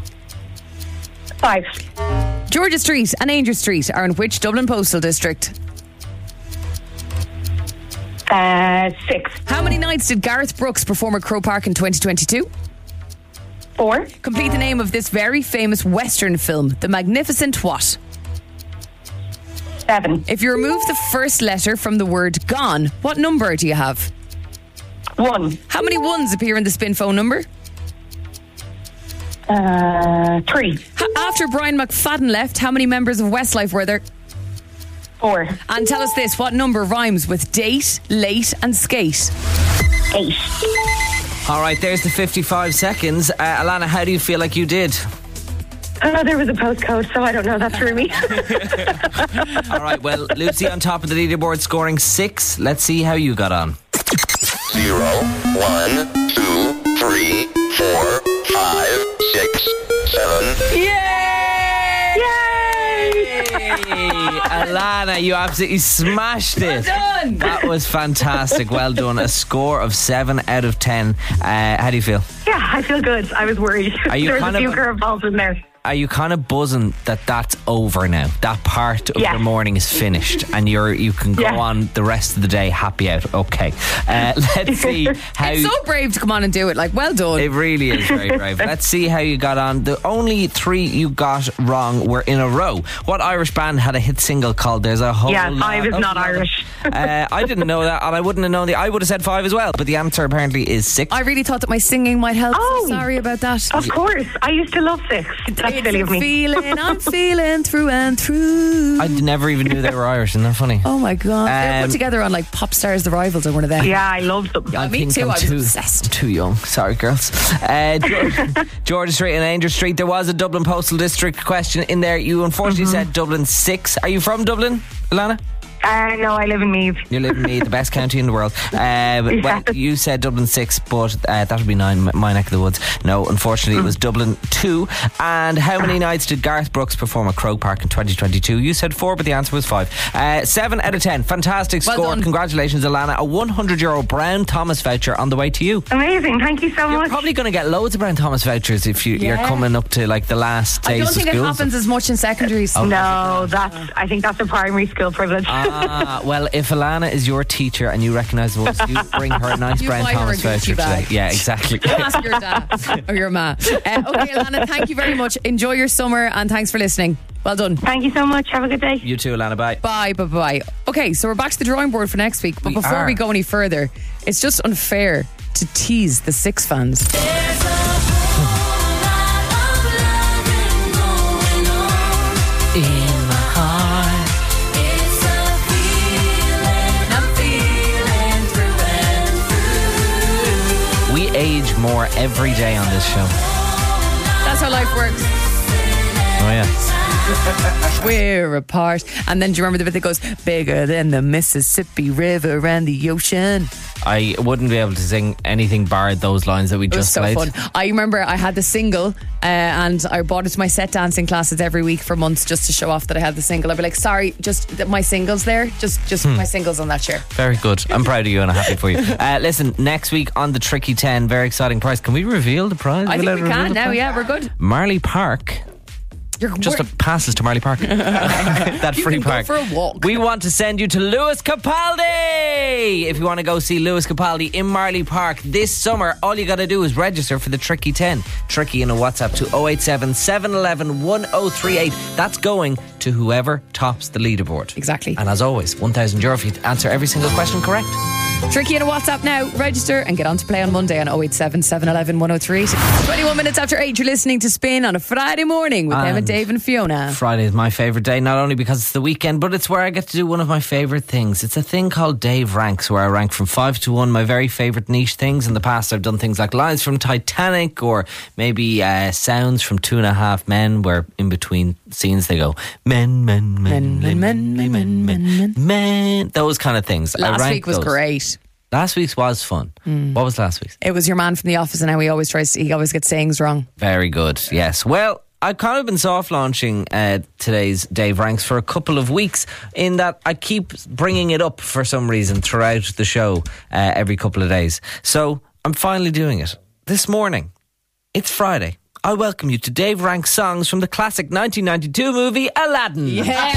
5. Georgia Street and Ainger Street are in which Dublin postal district? 6. How many nights did Gareth Brooks perform at Croke Park in 2022? 4. Complete the name of this very famous Western film, The Magnificent what? 7. If you remove the first letter from the word gone, what number do you have? 1. How many ones appear in the spin phone number? 3. After Brian McFadden left, how many members of Westlife were there? 4. And tell us this, what number rhymes with date, late and skate? 8. All right, there's the 55 seconds. Alana, how do you feel like you did? There was a postcode, so I don't know. That threw me. All right, well, Lucy on top of the leaderboard, scoring 6. Let's see how you got on. 0, 1, 2, 3, 4, 5, 6, 7. Yay! Alana, you absolutely smashed it. Well done. That was fantastic. Well done. A score of 7 out of 10. How do you feel? Yeah, I feel good. I was worried. Are you There was kind a few of- curveballs in there. Are you kind of buzzing that that's over now? That part of Yeah. your morning is finished, and you can go Yeah. on the rest of the day happy out. Okay, let's see how. It's so brave to come on and do it. Like, well done. It really is very brave. Let's see how you got on. The only 3 you got wrong were in a row. What Irish band had a hit single called There's a Whole Yeah, Lot 5 is of not Love? Irish. I didn't know that, and I wouldn't have known I would have said 5 as well, but the answer apparently is 6. I really thought that my singing might help. Oh. So sorry about that. Of course. I used to love 6. That's It's silly a of me. feeling I'm feeling through and through. I never even knew they were Irish. Isn't that funny? Oh my god. They were put Um, together on like Pop Stars The Rivals or one of them. Yeah, I loved them. Yeah, me think too. I'm I was obsessed. Too young. Sorry, girls. Georgia Street and Ainger Street. There was a Dublin Postal District question in there. You unfortunately said Dublin 6. Are you from Dublin, Alana? No, I live in Meath. You live in Meath, the best county in the world. Well, you said Dublin 6, but that would be 9, my neck of the woods. No, unfortunately, it was Dublin 2. And how many nights did Gareth Brooks perform at Croke Park in 2022? You said 4, but the answer was 5. 7 out of 10. Fantastic Well score. done. Congratulations, Alana. A €100 Brown Thomas voucher on the way to you. Amazing. Thank you so You're much. probably going to get loads of Brown Thomas vouchers if you're Yeah. coming up to like the last I days don't think of it school. happens as much in secondaries. No, I think that's a primary school privilege. Well, if Alana is your teacher and you recognise the voice, you bring her a nice You Brown buy her Thomas a Gucci voucher bag. today. Yeah, exactly. Ask your dad or your ma. Okay, Alana, thank you very much. Enjoy your summer and thanks for listening. Well done. Thank you so much. Have a good day. You too, Alana. Bye. Bye. Okay, so we're back to the drawing board for next week. But We before are. we go any further, it's just unfair to tease the Six fans. There's a whole lot of love. in my heart. It's a feeling I'm feeling through and through. We age more every day on this show. That's how life works. Oh yeah. We're apart. And then do you remember the bit that goes, bigger than the Mississippi River and the ocean? I wouldn't be able to sing anything bar those lines that we It was just so played. fun. I remember I had the single and I brought it to my set dancing classes every week for months just to show off that I had the single. I'd be like, sorry, just that my single's there. Just my single's on that chair. Very good. I'm proud of you and I'm happy for you. Listen, next week on the Tricky 10, very exciting prize. Can we reveal the prize? I think Will we reveal can the now, prize? yeah, we're good. Marley Park. Just a passes to Marley Park. That You free can go park. for a walk. We want to send you to Lewis Capaldi. If you want to go see Lewis Capaldi in Marley Park this summer, all you got to do is register for the Tricky 10. Tricky in a WhatsApp to 087 711 1038. That's going to whoever tops the leaderboard. Exactly. And as always, €1,000 if you answer every single question correct. Tricky in a WhatsApp now. Register and get on to play on Monday on 087 711 1038. 21 minutes after 8, you're listening to Spin on a Friday morning with Emma, Dave and Fiona. Friday is my favourite day, not only because it's the weekend, but it's where I get to do one of my favourite things. It's a thing called Dave Ranks, where I rank from 5 to 1 my very favourite niche things. In the past, I've done things like lines from Titanic, or maybe sounds from 2.5 Men, where in between scenes they go, men, men, men, men, men, men, men, men, men. Those kind of things. I Last rank week was those. great. Last week's was fun. What was last week's? It was your man from the office and how he always gets sayings wrong. Very good, yes. Well, I've kind of been soft launching today's Dave Ranks for a couple of weeks, in that I keep bringing it up for some reason throughout the show every couple of days. So I'm finally doing it. This morning, it's Friday. I welcome you to Dave Ranks songs from the classic 1992 movie Aladdin. Yes!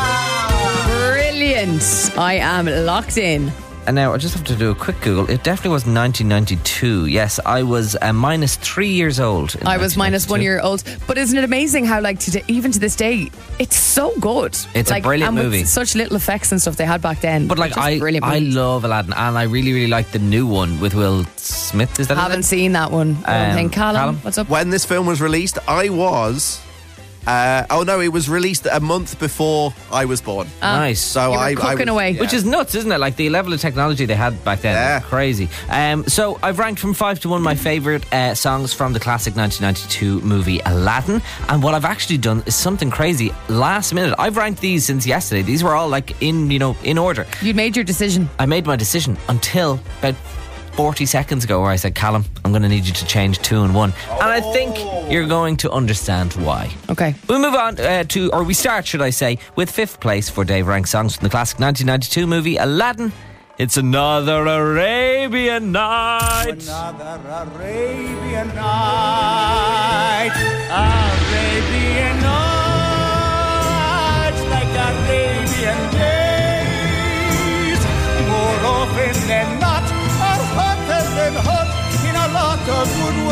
Brilliant. I am locked in. And now I just have to do a quick Google. It definitely was 1992. Yes, I was minus 3 years old. I was minus 1 year old. But isn't it amazing how, like, today, even to this day, it's so good. It's a brilliant and movie. With such little effects and stuff they had back then. But like, Just brilliant I movies. love Aladdin, and I really, really like the new one with Will Smith. Is that his Haven't name? seen that one. I don't think. Callum, what's up? When this film was released, I was... it was released a month before I was born. Nice. So You were I cooking was, away. yeah. Which is nuts, isn't it? Like the level of technology they had back then. Yeah. Crazy. So I've ranked from 5 to 1 my favourite songs from the classic 1992 movie Aladdin. And what I've actually done is something crazy. Last minute, I've ranked these since yesterday. These were all like in order. You'd made your decision. I made my decision until about 40 seconds ago, where I said, Callum, I'm going to need you to change 2 and 1. And I think you're going to understand why. Okay. We move on we start, should I say, with 5th place for Dave Ranks songs from the classic 1992 movie Aladdin. It's Another Arabian Night. Another Arabian night, Arabian nights like Arabian days. More often than not, are hotter than hot in a lot of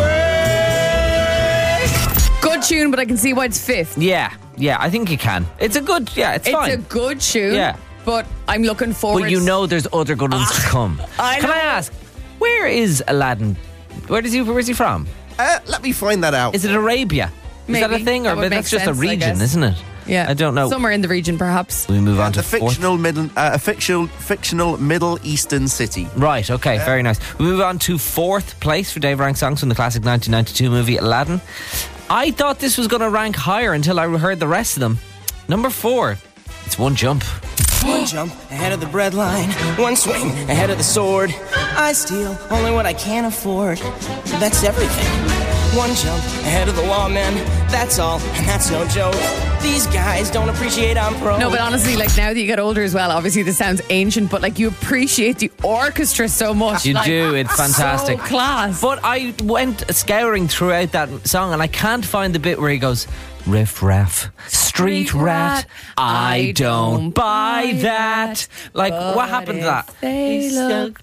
good ways. Good tune, but I can see why it's 5th. Yeah, I think you can. It's a good, it's fine. It's a good tune. Yeah. But I'm looking forward. But you know there's other good ones to come. I Can know. I ask, where is Aladdin? Where's he from? Let me find that out. Is it Arabia? Maybe. Is that a thing? Or That would that's make just sense, a I region, guess. isn't it? Yeah. I don't know. Somewhere in the region, perhaps. We move on The to 4th. fictional Middle Eastern city. Right, okay, very nice. We move on to 4th place for Dave Ranks songs from the classic 1992 movie Aladdin. I thought this was going to rank higher until I heard the rest of them. Number 4, it's One Jump. One jump ahead of the breadline, one swing ahead of the sword. I steal only what I can afford. That's everything. One jump ahead of the lawmen. That's all, and that's no joke. These guys don't appreciate I'm pro. No, but honestly, like now that you get older as well, obviously this sounds ancient, but like you appreciate the orchestra so much. You Like, do, it's fantastic. So class. But I went scouring throughout that song and I can't find the bit where he goes, riff raff, street rat, I don't buy that. Like, what happened to that? They look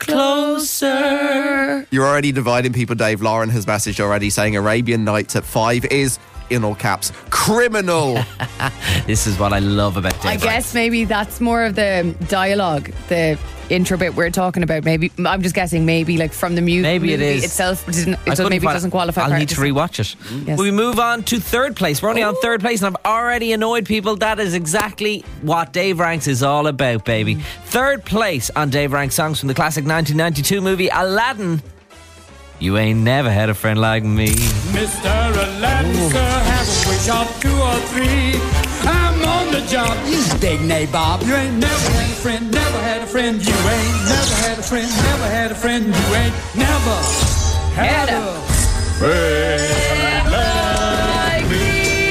closer. You're already dividing people, Dave. Lauren has messaged already saying Arabian Nights at 5 is in all caps, criminal. This is what I love about Dave I guess maybe that's more of the dialogue, the intro bit we're talking about. Maybe I'm just guessing. Maybe like from the Maybe it movie is. itself. Maybe it doesn't qualify. I'll for need to rewatch it. Yes. We move on to third place. We're only on third place, and I've already annoyed people. That is exactly what Dave Ranks is all about, baby. Third place on Dave Ranks songs from the classic 1992 movie Aladdin. You ain't never had a friend like me. Mr. Aladdin, sir, have a wish or 2 or 3. I'm on the job. You dig, nabob. You ain't never had a friend, never had a friend. You ain't never had a friend, never had a friend. You ain't never had a friend like me.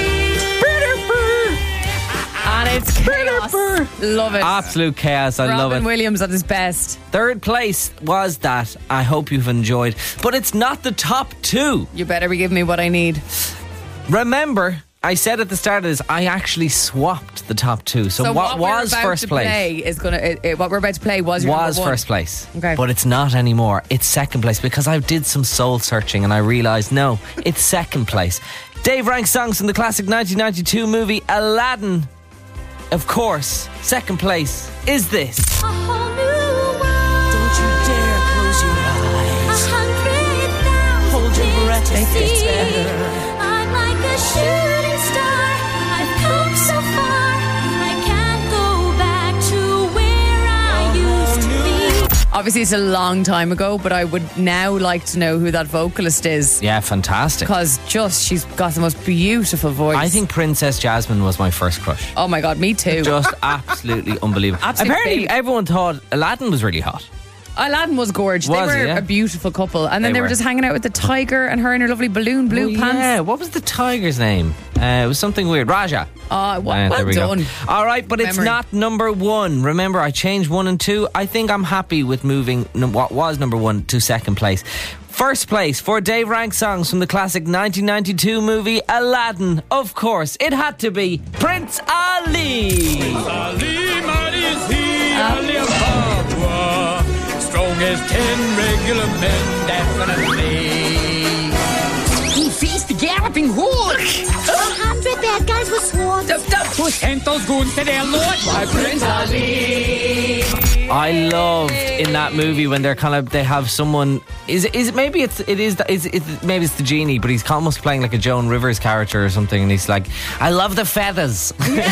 And it's chaos. Love it. Absolute chaos. I love it. Robin Williams at his best. Third place was that. I hope you've enjoyed. But it's not the top 2. You better be giving me what I need. Remember, I said at the start of this, I actually swapped the top 2. So what was first place? What we're about to play was your number 1. First place. Okay. But it's not anymore. It's second place because I did some soul searching and I realised, no, it's second place. Dave Ranks songs from the classic 1992 movie Aladdin. Of course, second place is this. A whole new world. Don't you dare close your eyes. 100,000 Hold your breath, it to gets see. better. I'm like a shooting star. I've come so far. I can't go back to where I used to be. Obviously, it's a long time ago, but I would now like to know who that vocalist is. Yeah, fantastic. Because she's got the most beautiful voice. I think Princess Jasmine was my first crush. Oh my God, me too. Just absolutely unbelievable. Absolute Apparently, babe. everyone thought Aladdin was really hot. Aladdin was gorgeous. They Was were he, yeah? a beautiful couple. And then They they were were. just hanging out with the tiger and her in her lovely balloon blue Oh, pants. Yeah, what was the tiger's name? It was something weird. Raja. Well there we done. go. All right, but it's Memory. not number 1. Remember, I changed 1 and 2. I think I'm happy with moving what was number 1 to second place. First place for Dave Ranks songs from the classic 1992 movie Aladdin. Of course, it had to be Prince Ali. Ali, mighty is he, Ali of Papua. Strong as 10 regular men, definitely. He faced the galloping horse. 100 bad guys with swords. Who sent those goons to their lord? My Prince Ali. I love in that movie when they're they have someone. Is it maybe it's maybe it's the genie, but he's almost playing like a Joan Rivers character or something, and he's like, I love the feathers.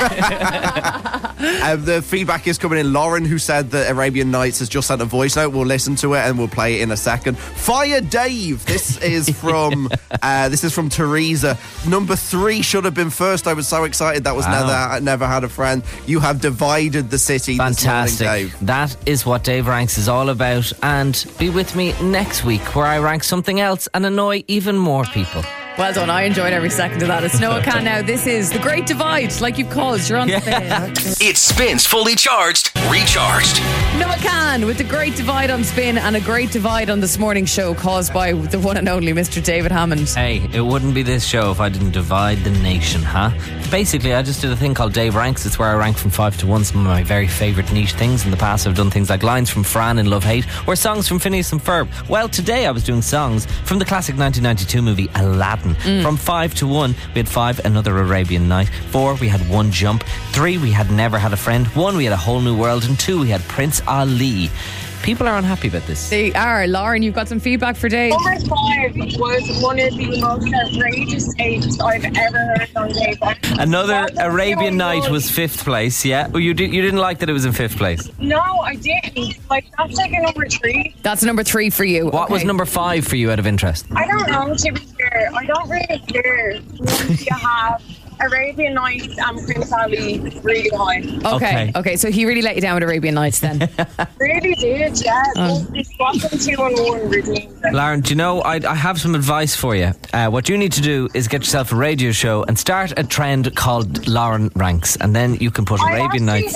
The feedback is coming in. Lauren, who said that Arabian Nights, has just sent a voice note. We'll listen to it and we'll play it in a second. Fire Dave. This is from Teresa. Number 3 should have been first. I was so excited. That was never had a friend. You have divided the city. Fantastic. This morning, Dave. That is what Dave Ranks is all about. And be with me next week where I rank something else and annoy even more people. Well done. I enjoyed every second of that. It's Noah Khan now. This is The Great Divide, like you've called. You're on Spin. It spins fully charged, recharged. Noah Khan with The Great Divide on Spin, and a great divide on this morning's show caused by the one and only Mr. David Hammond. Hey, it wouldn't be this show if I didn't divide the nation, huh? Basically, I just did a thing called Dave Ranks. It's where I rank from 5 to 1 some of my very favourite niche things. In the past, I've done things like lines from Fran in Love Hate or songs from Phineas and Ferb. Well, today I was doing songs from the classic 1992 movie Aladdin. From 5 to 1, we had 5, Another Arabian Night. 4, we had One Jump. 3, we had Never Had a Friend. 1, we had A Whole New World. And 2, we had Prince Ali. People are unhappy about this. They are. Lauren, you've got some feedback for Dave. Number 5 was one of the most outrageous tapes I've ever heard on Dave. Another Arabian Night was 5th place, yeah? Well, you didn't like that it was in 5th place? No, I didn't. That's like a number 3. That's number 3 for you. What was number 5 for you out of interest? I don't know, to be fair. I don't really care. You have Arabian Nights and Prince Ali really high. Okay, so he really let you down with Arabian Nights then. Really did, yeah. It's fucking 2 and 1 redeemed. Lauren, do you know, I have some advice for you. What you need to do is get yourself a radio show and start a trend called Lauren Ranks, and then you can put Arabian Nights.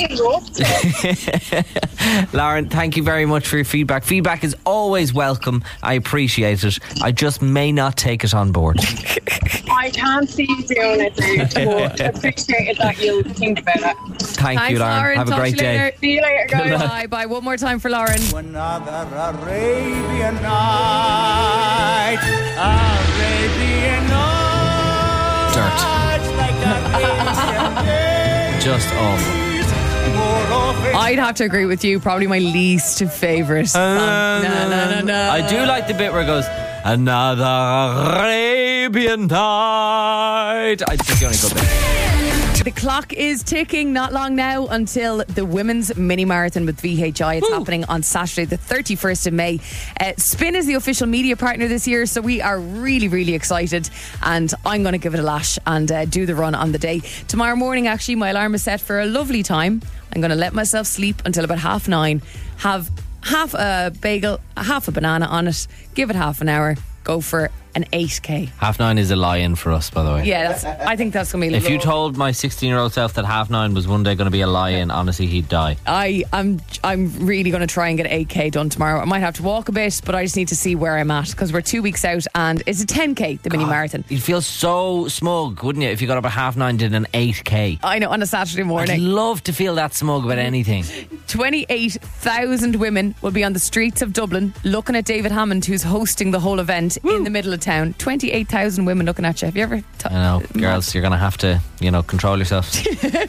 Lauren, thank you very much for your feedback. Feedback is always welcome. I appreciate it. I just may not take it on board. I can't see you doing it, Dave, but I appreciate it that you think about it. Thank you, Lauren. Have a Talk great to you day. later. See you later, guys. Bye. One more time for Lauren. Another Arabian night. Arabian night. dirt. Just awful. I'd have to agree with you. Probably my least favourite song. I do like the bit where it goes, another Arabian night. I think the only good bit. The clock is ticking. Not long now until the women's mini marathon with VHI. It's happening on Saturday the 31st of May. Spin is the official media partner this year, so we are really, really excited, and I'm going to give it a lash and do the run on the day. Tomorrow morning, actually, my alarm is set for a lovely time. I'm going to let myself sleep until about 9:30, have half a bagel, half a banana on it, give it half an hour, go for an 8k. 9:30 is a lie-in for us, by the way. Yeah, I think that's going to be a If you little- told my 16-year-old self that 9:30 was one day going to be a lie-in, honestly, he'd die. I'm really going to try and get 8k done tomorrow. I might have to walk a bit, but I just need to see where I'm at, because we're 2 weeks out and it's a 10k, the mini marathon. You'd feel so smug, wouldn't you, if you got up at 9:30 did an 8k? I know, on a Saturday morning. I'd love to feel that smug about anything. 28,000 women will be on the streets of Dublin looking at David Hammond, who's hosting the whole event in the middle of town. 28,000 women looking at you. Have you ever... I know, girls, you're going to have to, control yourselves.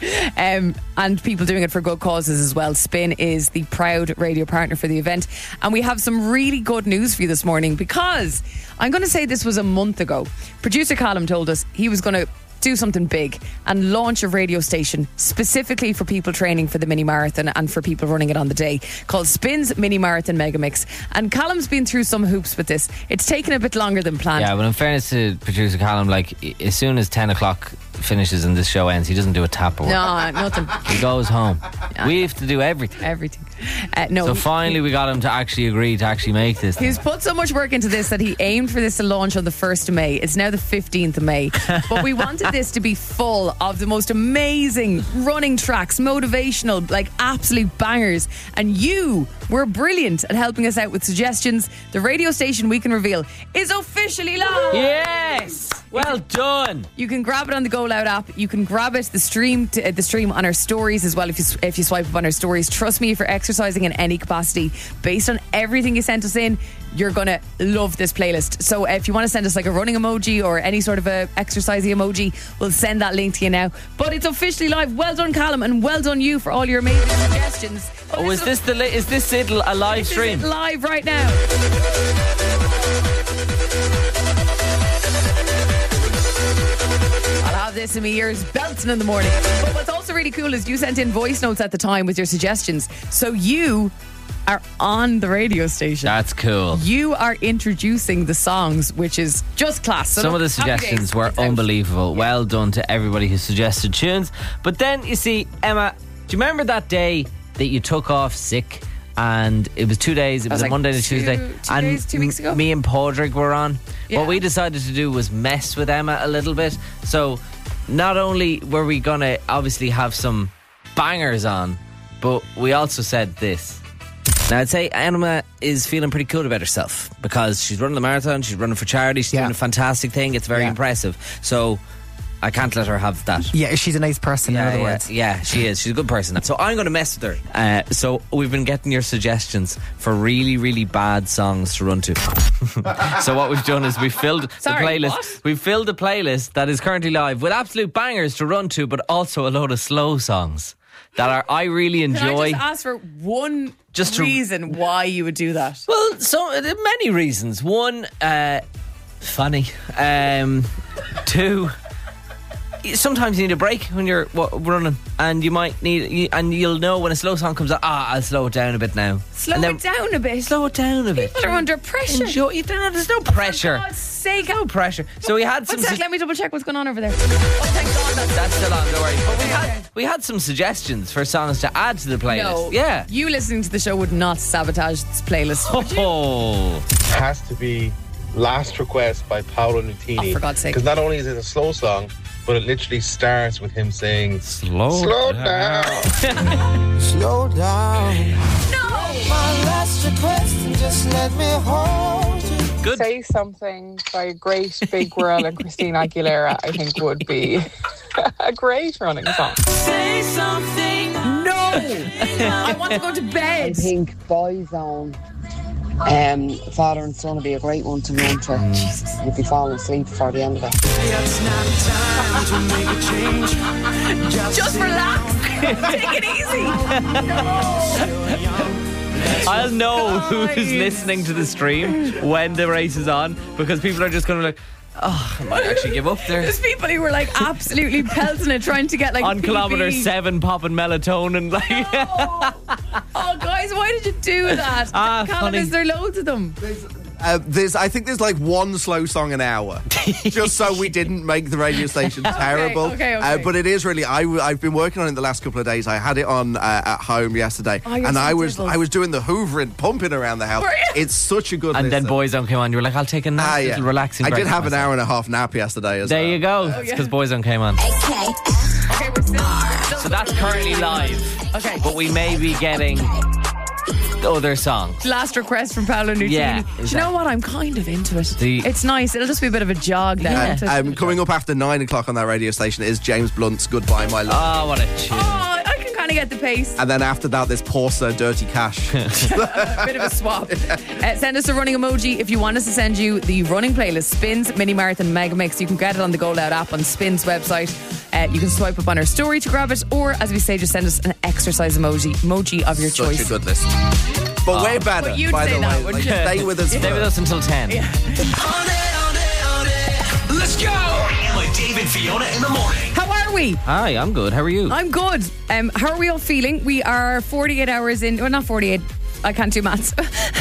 And people doing it for good causes as well. Spin is the proud radio partner for the event. And we have some really good news for you this morning, because I'm going to say this was a month ago. Producer Callum told us he was going to do something big and launch a radio station specifically for people training for the mini marathon and for people running it on the day, called Spin's Mini Marathon Megamix. And Callum's been through some hoops with this. It's taken a bit longer than planned. Yeah, but in fairness to producer Callum, as soon as 10 o'clock finishes and this show ends, he doesn't do a tap or No, nothing. He goes home. We have to do everything. So finally we got him to actually agree to actually make this. He's put so much work into this that he aimed for this to launch on the 1st of May. It's now the 15th of May. But we wanted this to be full of the most amazing running tracks, motivational, absolute bangers. And you were brilliant at helping us out with suggestions. The radio station, we can reveal, is officially live. Yes! Well done. You can grab it on the Go Loud app. You can grab it, the stream on our stories as well, if you swipe up on our stories. Trust me, if you're exercising in any capacity, based on everything you sent us in, you're going to love this playlist. So if you want to send us a running emoji or any sort of a exercisey emoji, we'll send that link to you now. But it's officially live. Well done, Callum, and well done you for all your amazing suggestions. Is this it a live stream? This is live right now. I'll have this in my ears belting in the morning. But what's also really cool is you sent in voice notes at the time with your suggestions. So you are on the radio station. That's cool. You are introducing the songs, which is just class. So some of the suggestions were unbelievable. Yeah. Well done to everybody who suggested tunes. But then, you see, Emma, do you remember that day that you took off sick? And it was 2 days. It was a Monday and a Tuesday. 2 days, 2 weeks ago. Me and Padraig were on. Yeah. What we decided to do was mess with Emma a little bit. So not only were we going to obviously have some bangers on, but we also said this. Now, I'd say Emma is feeling pretty good about herself because she's running the marathon, she's running for charity, she's doing a fantastic thing. It's very impressive. So I can't let her have that. Yeah, she's a nice person, in other words. Yeah, she is. She's a good person. So I'm going to mess with her. So we've been getting your suggestions for really, really bad songs to run to. So what we've done is we filled the playlist. What? We've filled the playlist that is currently live with absolute bangers to run to, but also a load of slow songs that I really enjoy. Can I just ask for one reason why you would do that? Well, so many reasons. One, funny. Two, sometimes you need a break when you're running, and you might need, and you'll know when a slow song comes out. I'll slow it down a bit now. Slow it down a bit. Slow it down a bit. People are under pressure. There's no pressure. For God's sake, no pressure. So we had some. One sec, let me double check what's going on over there. Oh, thank God, that's still on. Don't worry. But we had some suggestions for songs to add to the playlist. No, yeah. You listening to the show would not sabotage this playlist. Would you? Has to be Last Request by Paolo Nutini. Oh, for God's sake. Because not only is it a slow song, but it literally starts with him saying, Slow down. Slow down. No! My last request, and just let me hold you. Good. Say Something by a great big girl and Christina Aguilera, I think, would be a great running song. Say something. No! I want to go to bed. I think Boyzone Father and son would be a great one to run through. You'd be falling asleep before the end of it. Just relax. Take it easy. I'll know who's listening to the stream when the race is on, because people are just going to be like, oh, I might actually give up there. There's people who were like absolutely pelting it, trying to get like on PB. kilometre 7 popping melatonin. Like, oh guys, why did you do that? funny. Cannabis, there are loads of them. I think there's like one slow song an hour, just so we didn't make the radio station terrible. Okay. But it is really. I've been working on it the last couple of days. I had it on at home yesterday, Oh, you're and so I was devils. doing the hoovering, pumping around the house. Were you? It's such a good. and then listen. Boyzone came on. You were like, I'll take a nice little relaxing I break did have for an hour and a half nap yesterday as There well. you go. It's because Boyzone came on. Okay, we're still So that's currently live. Okay. But we may be getting other songs. Last request from Paolo Nutini. Yeah, Do you know what? I'm kind of into it. The- It's nice. It'll just be a bit of a jog then. won't it? Coming up after 9 o'clock on that radio station is James Blunt's "Goodbye, My Love." Oh, what a tune! Oh, I can kind of get the pace. And then after that, there's "Poor Sir Dirty Cash." A bit of a swap. Send us a running emoji if you want us to send you the running playlist, Spins, Mini Marathon, Mega Mix. You can get it on the Go Loud app on Spins website. You can swipe up on our story to grab it, or as we say, just send us an exercise emoji of your choice. Such a good list. But way better, But you'd by say the that, way. wouldn't Like, you? stay with us. Stay with us until 10. Let's go! Emma, David, Fiona in the morning. How are we? Hi, I'm good. How are you? I'm good. How are we all feeling? We are 48 hours in, well, not 48. I can't do maths.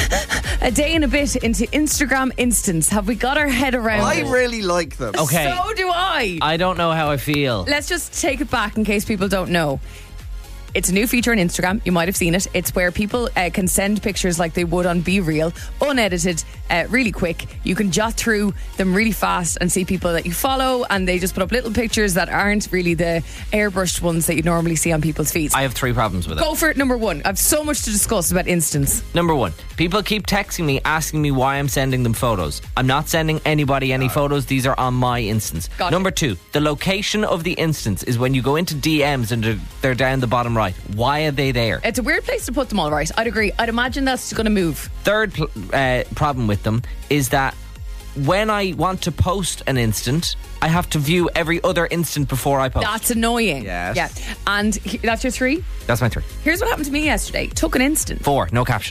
A day and a bit into Instagram Instants. Have we got our head around I it? really like them. Okay. So do I. I don't know how I feel. Let's just take it back in case people don't know. It's a new feature on Instagram. You might have seen it. It's where people can send pictures like they would on Be Real, unedited, really quick. You can jot through them really fast and see people that you follow, and they just put up little pictures that aren't really the airbrushed ones that you normally see on people's feeds. I have 3 problems with it. Go for it, number one. I've so much to discuss about Instants. Number 1, people keep texting me asking me why I'm sending them photos. I'm not sending anybody any photos. These are on my instance. Got it. Number 2, the location of the instance is when you go into DMs and they're down the bottom right. Why are they there? It's a weird place to put them all, right? I'd agree. I'd imagine that's going to move. Third problem with them is that when I want to post an instant, I have to view every other instant before I post. That's annoying. Yes. Yeah. And that's your 3? That's my 3. Here's what happened to me yesterday. Took an instant. 4, no caption.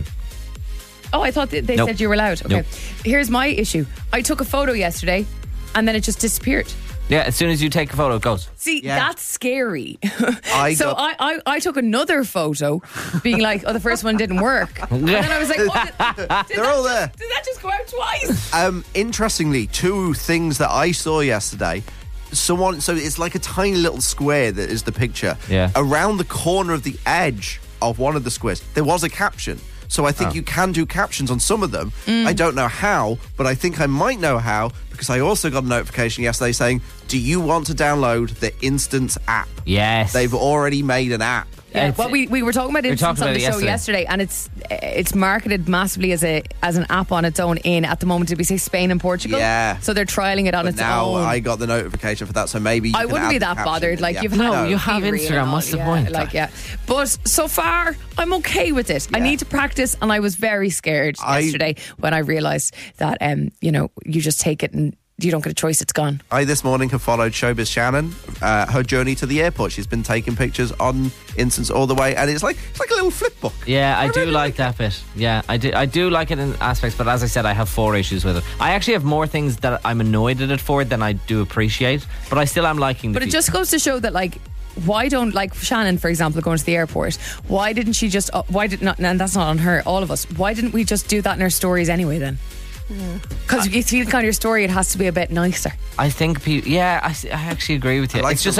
Oh, I thought they Nope. said you were allowed. Okay. Nope. Here's my issue. I took a photo yesterday and then it just disappeared. Yeah, as soon as you take a photo, it goes. See, Yeah. that's scary. I So got- I took another photo being like, oh, the first one didn't work. And then I was like, oh, They're all there. did that just go out twice? Interestingly, 2 things that I saw yesterday. So it's like a tiny little square that is the picture. Yeah. Around the corner of the edge of one of the squares, there was a caption. So I think you can do captions on some of them. I don't know how, but I think I might know how, because I also got a notification yesterday saying, do you want to download the Instants app? Yes. They've already made an app. Yeah, well, we were talking about We Instants talked on about the it show yesterday, and it's marketed massively as an app on its own in, at the moment, did we say Spain and Portugal? Yeah. So they're trialing it on But its now own. I got the notification for that, so maybe you I can wouldn't add be the that caption bothered. in. Like, Yeah. you've No, had you have Be Real Instagram. and What's the all, point? Like, yeah. But so far, I'm okay with it. I Yeah. need to practice, and I was very scared yesterday when I realised that, you just take it and you don't get a choice, it's gone. I this morning have followed Showbiz Shannon, her journey to the airport. She's been taking pictures on Instants all the way, and it's like a little flip book. Yeah, I do like that bit. Yeah, I do like it in aspects, but as I said, I have 4 issues with it. I actually have more things that I'm annoyed at it for than I do appreciate, but I still am liking the But it just goes to show that, like, why don't, like Shannon, for example, going to the airport, why didn't she just, and that's not on her, all of us, why didn't we just do that in our stories anyway then? Because you see the kind of your story, it has to be a bit nicer. I think I actually agree with you. I like It's just the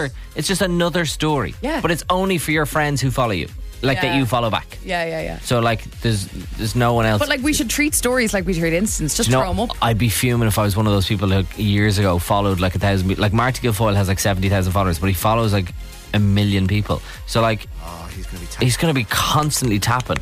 another story. Yeah. But it's only for your friends who follow you. Like that Yeah. you follow back. Yeah. So like there's no one else. But like we should treat stories like we treat Instants. Just You know, throw them up. I'd be fuming if I was one of those people who years ago followed like 1,000 people. Like Marty Guilfoyle has like 70,000 followers, but he follows like 1 million people. So like he's going to be constantly tapping.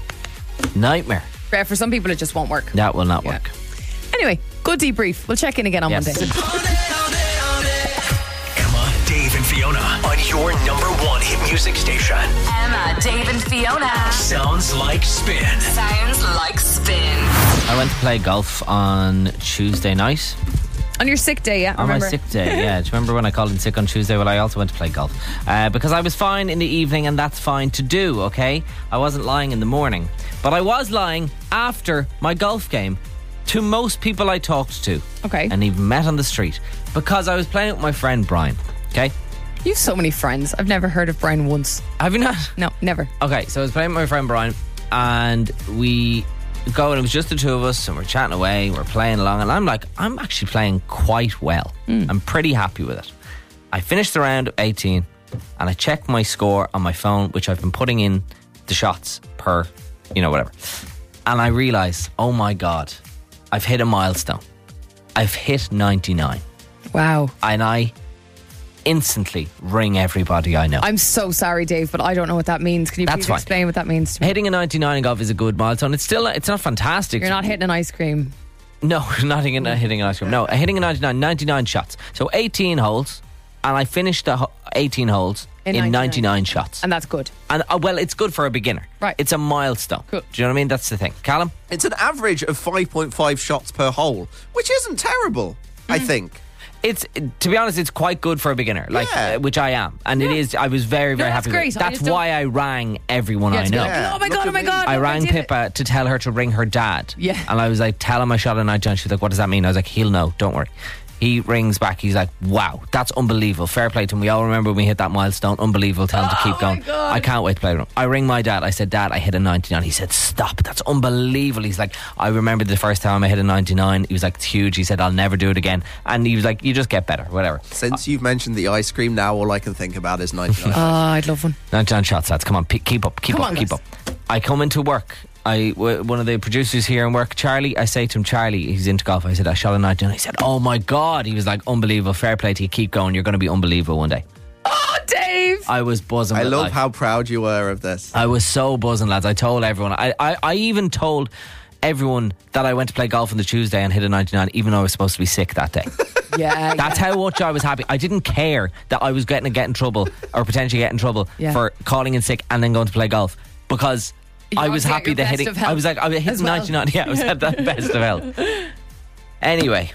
Nightmare. Yeah, for some people it just won't work. That will not work. Anyway, good debrief. We'll check in again on Yes. Monday. Emma, Dave, and Fiona on Your number one hit music station. Emma, Dave and Fiona. Sounds like spin. Sounds like spin. I went to play golf on Tuesday night. On your sick day, yeah? On my sick day, yeah. Do you remember when I called in sick on Tuesday? Well, I also went to play golf because I was fine in the evening, and that's fine to do, okay? I wasn't lying in the morning, but I was lying after my golf game to most people I talked to. Okay. And even met on the street because I was playing with my friend Brian, okay? You have so many friends. I've never heard of Brian once. Have you not? No, never. Okay, so I was playing with my friend Brian, and we go, and it was just the two of us, and we're chatting away, we're playing along, and I'm like, I'm actually playing quite well. I'm pretty happy with it. I finished the round of 18, and I checked my score on my phone, which I've been putting in the shots per, whatever. And I realised, oh my God, I've hit a milestone. I've hit 99. Wow. And I instantly ring everybody I know. I'm so sorry, Dave, but I don't know what that means. Can you please explain what that means to me? Hitting a 99 in golf is a good milestone. It's not fantastic. You're not hitting an ice cream. No, not hitting an ice cream. No, hitting a 99 shots. So 18 holes, and I finished the 18 holes in 99 shots. And that's good. And well, it's good for a beginner. Right. It's a milestone. Cool. Do you know what I mean? That's the thing. Callum? It's an average of 5.5 shots per hole, which isn't terrible, I think. It's, to be honest, it's quite good for a beginner, which I am, and it is. I was very, very happy with it. That's why I rang everyone I know. Oh my God! I rang Pippa to tell her to ring her dad. Yeah, and I was like, tell him I shot a 99. She was like, what does that mean? I was like, he'll know. Don't worry. He rings back. He's like, wow, that's unbelievable. Fair play to him. We all remember when we hit that milestone. Unbelievable. Tell him to keep going. I can't wait to play with him. I ring my dad. I said, Dad, I hit a 99. He said, stop. That's unbelievable. He's like, I remember the first time I hit a 99. He was like, it's huge. He said, I'll never do it again. And he was like, you just get better. Whatever. Since you've mentioned the ice cream, now all I can think about is 99. I'd love one. 99 shots, lads. Come on. Keep up. Keep up. I come into work. One of the producers here in work, Charlie, I say to him, Charlie, he's into golf. I said, I shot a 99. He said, oh my God. He was like, unbelievable. Fair play to you. Keep going. You're going to be unbelievable one day. Oh, Dave. I was buzzing. I love how proud you were of this. I was so buzzing, lads. I told everyone. I even told everyone that I went to play golf on the Tuesday and hit a 99, even though I was supposed to be sick that day. That's how much I was happy. I didn't care that I was going to get in trouble or potentially get in trouble for calling in sick and then going to play golf, because I was happy that hitting. I was like, I was hitting 99. Yeah, I was at that best of health. Anyway,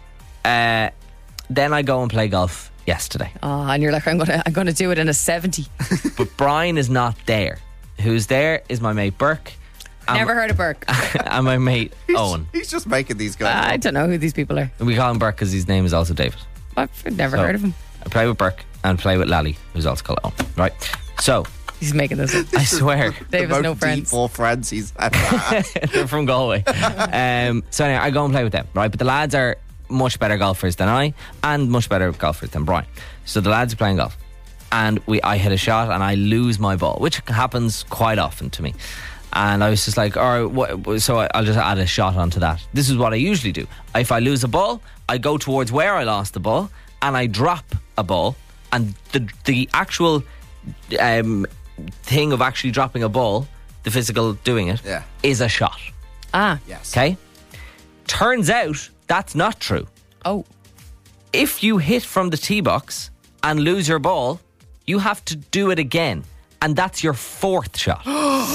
then I go and play golf yesterday. Oh, and you're like, I'm gonna do it in a 70. But Brian is not there. Who's there is my mate Burke. Never heard of Burke. And my mate Owen. He's just making these guys. I don't know who these people are. We call him Burke because his name is also David. I've never heard of him. I play with Burke and play with Lally, who's also called Owen. Right. So. He's making this up. I swear. Dave has no friends. Four friends he's They're from Galway. So anyway, I go and play with them, right? But the lads are much better golfers than I, and much better golfers than Brian. So the lads are playing golf, and I hit a shot and I lose my ball, which happens quite often to me. And I was just like, all right, so I'll just add a shot onto that. This is what I usually do. If I lose a ball, I go towards where I lost the ball and I drop a ball, and the actual thing of actually dropping a ball, the physical doing it, is a shot. Yes. Okay. Turns out that's not true. Oh. If you hit from the tee box and lose your ball, you have to do it again, and that's your fourth shot.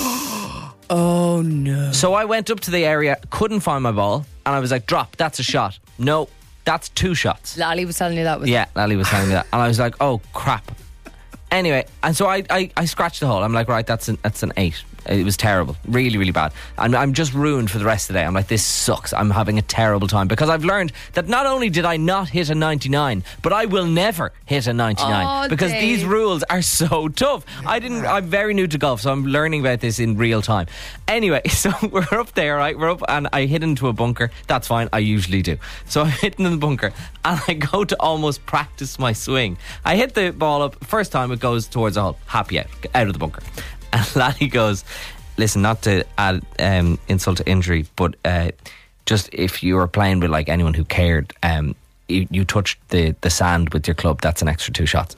Oh no. So I went up to the area, couldn't find my ball, and I was like, drop, that's a shot. No, that's two shots. Lally was telling you that was. Yeah, Lally was telling me that, and I was like, oh crap. Anyway, and so I scratched the hole. I'm like, right, that's an 8. It was terrible. Really, really bad. And I'm just ruined for the rest of the day. I'm like, this sucks. I'm having a terrible time. Because I've learned that not only did I not hit a 99, but I will never hit a 99. Because these rules are so tough. I'm very new to golf, so I'm learning about this in real time. Anyway, so we're up there, right? We're up and I hit into a bunker. That's fine. I usually do. So I'm hitting in the bunker and I go to almost practice my swing. I hit the ball up. First time it goes towards the hole. Happy out of the bunker. And Laddie goes, listen, not to add insult to injury, but just if you were playing with like anyone who cared, you touched the sand with your club, that's an extra 2 shots.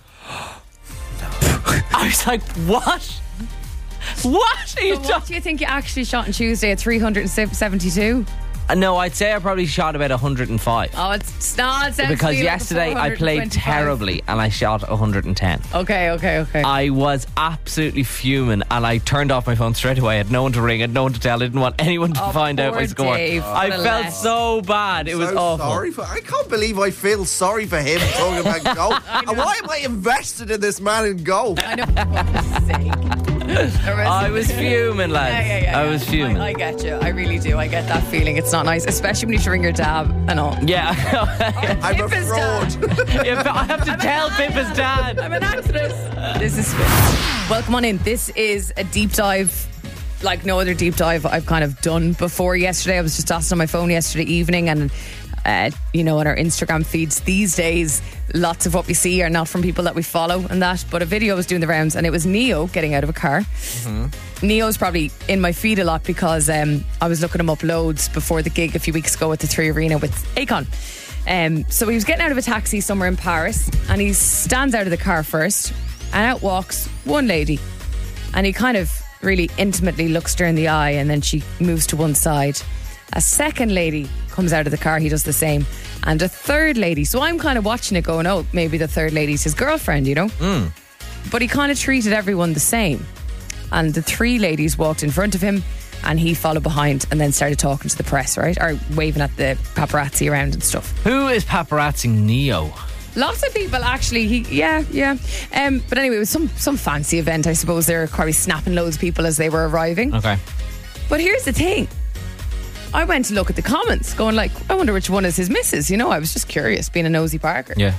I was like, what? What are you What do you think you actually shot on Tuesday at 372? No, I'd say I probably shot about 105. Oh, it's not. Because yesterday I played terribly and I shot 110. Okay. I was absolutely fuming and I turned off my phone straight away. I had no one to ring, I had no one to tell. I didn't want anyone to find out my score. Dave. I felt so bad. It was awful. I can't believe I feel sorry for him talking about golf. And why am I invested in this man in golf? I know. For fuck's sake. I was fuming, lads. Yeah. I was fuming. I get you. I really do. I get that feeling. It's not nice, especially when you ring your dad and all. Yeah. I'm a fraud. Yeah, I have to tell Pippa's dad. I'm an actress. This is welcome on in. This is a deep dive like no other deep dive I've kind of done before. Yesterday I was just asked on my phone yesterday evening, and on our Instagram feeds these days, lots of what we see are not from people that we follow and that, but a video was doing the rounds and it was Neo getting out of a car. Neo's probably in my feed a lot because I was looking him up loads before the gig a few weeks ago at the 3 Arena with Akon. So he was getting out of a taxi somewhere in Paris, and he stands out of the car first, and out walks one lady, and he kind of really intimately looks her in the eye, and then she moves to one side. A second lady comes out of the car, he does the same, and a third lady. So I'm kind of watching it going, oh, maybe the third lady's his girlfriend, But he kind of treated everyone the same, and the 3 ladies walked in front of him and he followed behind and then started talking to the press, right? Or waving at the paparazzi around and stuff. Who is paparazzing Neo? Lots of people, actually. But anyway, it was some fancy event, I suppose. They were probably snapping loads of people as they were arriving. Okay. But here's the thing. I went to look at the comments, going like, I wonder which one is his missus. I was just curious, being a nosy Parker. Yeah.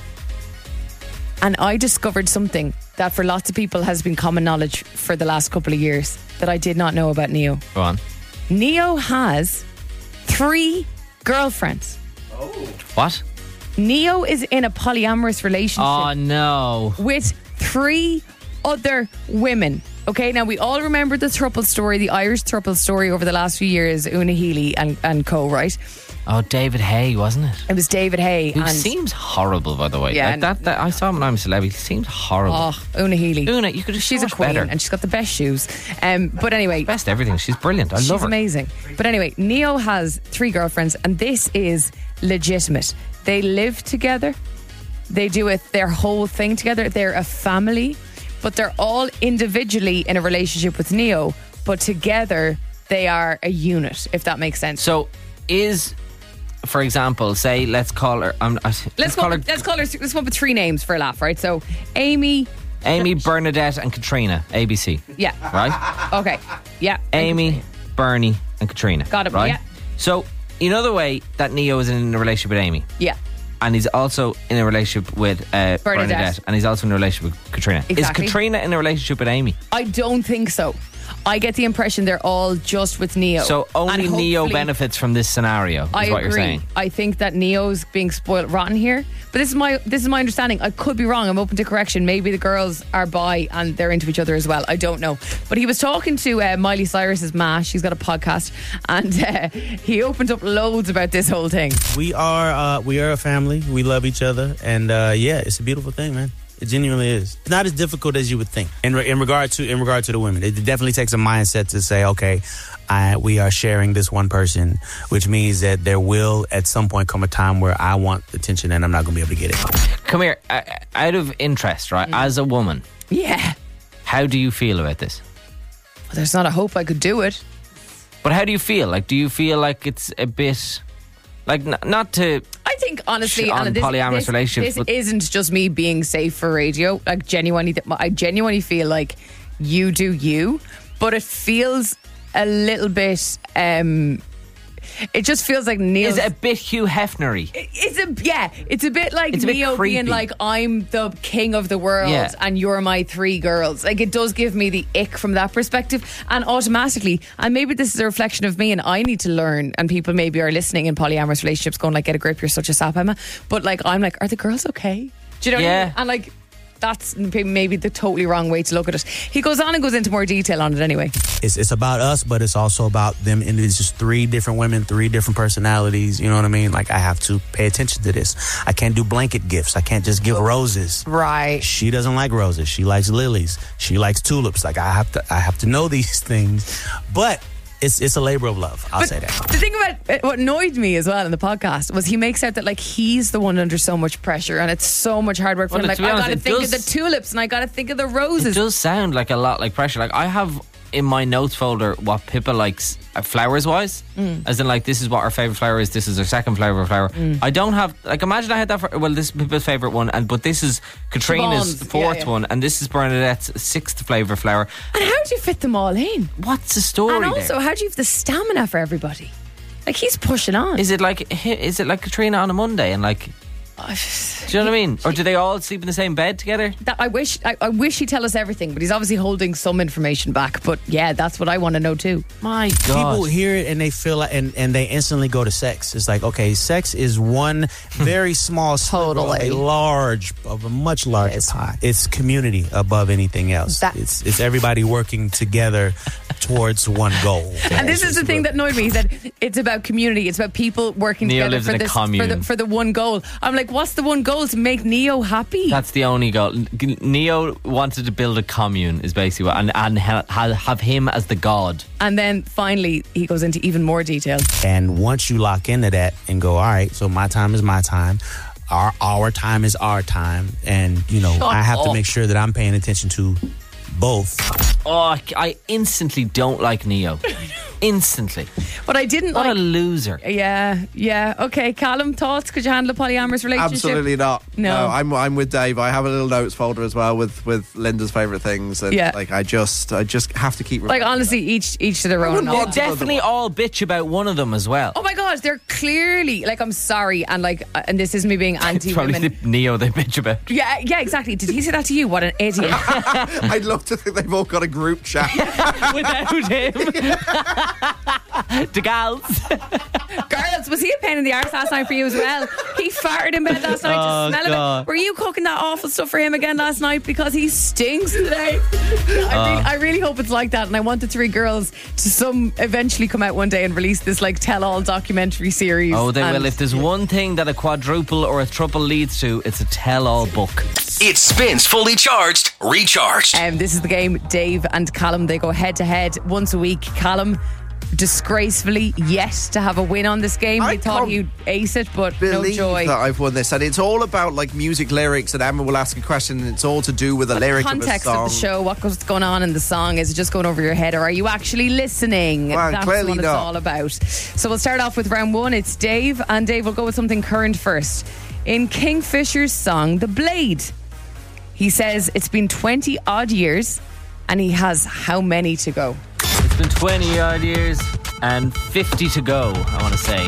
And I discovered something that for lots of people has been common knowledge for the last couple of years that I did not know about Neo. Go on. Neo has 3 girlfriends. Oh. What? Neo is in a polyamorous relationship. Oh, no. With 3 other women. Okay, now we all remember the throuple story, the Irish throuple story over the last few years, Una Healy and co, right? Oh, David Hay, wasn't it? It was David Hay. Who seems horrible, by the way. Yeah, like that I saw him when I was a celebrity. He seems horrible. Oh, Una Healy. Una, you could have She's a queen better. and she's got the best shoes. But anyway. Best everything. She's brilliant. I love her. She's amazing. But anyway, Neo has 3 girlfriends, and this is legitimate. They live together. They do their whole thing together. They're a family, but they're all individually in a relationship with Neo, but together they are a unit, if that makes sense. So for example, say, let's call her. Let's go with 3 names for a laugh, right? So, Amy, Bernadette, and Katrina. ABC. Yeah. Right? Okay. Yeah. Amy, Bernie, and Katrina. Got it. Right? Yeah. So, you know the way that Neo is in a relationship with Amy? Yeah. And he's also in a relationship with Bernadette. And he's also in a relationship with Katrina. Exactly. Is Katrina in a relationship with Amy? I don't think so. I get the impression they're all just with Neo. So only Neo benefits from this scenario, is what you're saying. I think that Neo's being spoiled rotten here. But this is my understanding. I could be wrong. I'm open to correction. Maybe the girls are bi and they're into each other as well. I don't know. But he was talking to Miley Cyrus's ma. She's got a podcast, and he opened up loads about this whole thing. We are a family. We love each other, and it's a beautiful thing, man. It genuinely is. It's not as difficult as you would think. In regard to the women, it definitely takes a mindset to say, okay, we are sharing this one person, which means that there will at some point come a time where I want attention and I'm not going to be able to get it. Come here, out of interest, right? As a woman, yeah. How do you feel about this? Well, there's not a hope I could do it. But how do you feel? Like, do you feel like it's a bit, like, not to? I think honestly, on polyamorous relationships, this isn't just me being safe for radio. Like I genuinely feel like you do you, but it feels a little bit. It just feels like Neil's... Is it a bit Hugh Hefnery? It's a bit like it's Neo being like, I'm the king of the world and you're my 3 girls. Like, it does give me the ick from that perspective. And automatically, and maybe this is a reflection of me and I need to learn, and people maybe are listening in polyamorous relationships going like, get a grip, you're such a sap, Emma. But like, I'm like, are the girls okay? Do you know what I mean? And like, that's maybe the totally wrong way to look at it. He goes on and goes into more detail on it anyway. It's about us, but it's also about them. And it's just 3 different women, 3 different personalities. You know what I mean? Like, I have to pay attention to this. I can't do blanket gifts. I can't just give roses. Right. She doesn't like roses. She likes lilies. She likes tulips. Like, I have to know these things. But it's a labor of love. I'll say that. The thing about what annoyed me as well in the podcast was he makes out that like he's the one under so much pressure and it's so much hard work for him. Like, to be honest, I got to it think does- of the tulips and I got to think of the roses. It does sound like a lot like pressure. Like I have in my notes folder what Pippa likes flowers wise, as in like this is what her favourite flower is, this is her second favourite flower. I don't have, like, imagine I had that for, well, this is Pippa's favourite one, but this is Katrina's Siobhan's, fourth one, and this is Bernadette's sixth flavour flower. And how do you fit them all in? What's the story And also, there? how do you have the stamina for everybody? Like, he's pushing on. Is it like Katrina on a Monday and like, do you know what I mean? Or do they all sleep in the same bed together? I wish he'd tell us everything, but he's obviously holding some information back. But yeah, that's what I want to know too. My God. People hear it and they feel like, and they instantly go to sex. It's like, okay, sex is one very small sliver of a much larger pie. It's community above anything else. It's everybody working together towards one goal. And this is the thing that annoyed me. He said it's about community. It's about people working Neo together lives for in a this commune. for the one goal. I'm like, what's the one goal? To make Neo happy? That's the only goal. Neo wanted to build a commune, is basically what, and have him as the god. And then finally, he goes into even more detail. And once you lock into that and go, all right, so my time is my time. Our time is our time. And, you know, I have to make sure that I'm paying attention to both. Oh, I instantly don't like Neo. Instantly. But I didn't What like. a loser. Yeah. Okay, Callum, thoughts? Could you handle a polyamorous relationship? Absolutely not. No. I'm with Dave. I have a little notes folder as well with Linda's favourite things, and Yeah. like I just have to keep. Like, honestly, each to their own. They definitely all bitch about one of them as well. Oh my God, they're clearly like, I'm sorry, and like, and this is me being It's anti-women. probably the Neo they bitch about. Yeah, exactly. Did he say that to you? What an idiot! I'd love to think they've all got a group chat. Without him. The gals. Girls, was he a pain in the arse last night for you as well? He farted in bed last night Oh, to smell of God. it. Were you cooking that awful stuff for him again last night? Because he stinks today. I really hope it's like that, and I want the three girls to eventually come out one day and release this like tell-all documentary series. Oh, they And- will. If there's one thing that a quadruple or a triple leads to, it's a tell-all book. It spins fully charged, recharged. This is the game. Dave and Callum, they go head to head once a week. Callum, disgracefully yet to have a win on this game. I We thought can't you'd ace it, but no Believe joy. that I've won this, and it's all about like music lyrics. And Emma will ask a question, and it's all to do with a lyric Context of a song. of the show, what's going on in the song? Is it just going over your head, or are you actually listening? Well, That's clearly what it's not. all about. So we'll start off with round one. It's Dave, and Dave will go with something current first. In Kingfisher's song The Blade, he says it's been 20 odd years and he has how many to go? It's been 20 odd years and 50 to go, I want to say.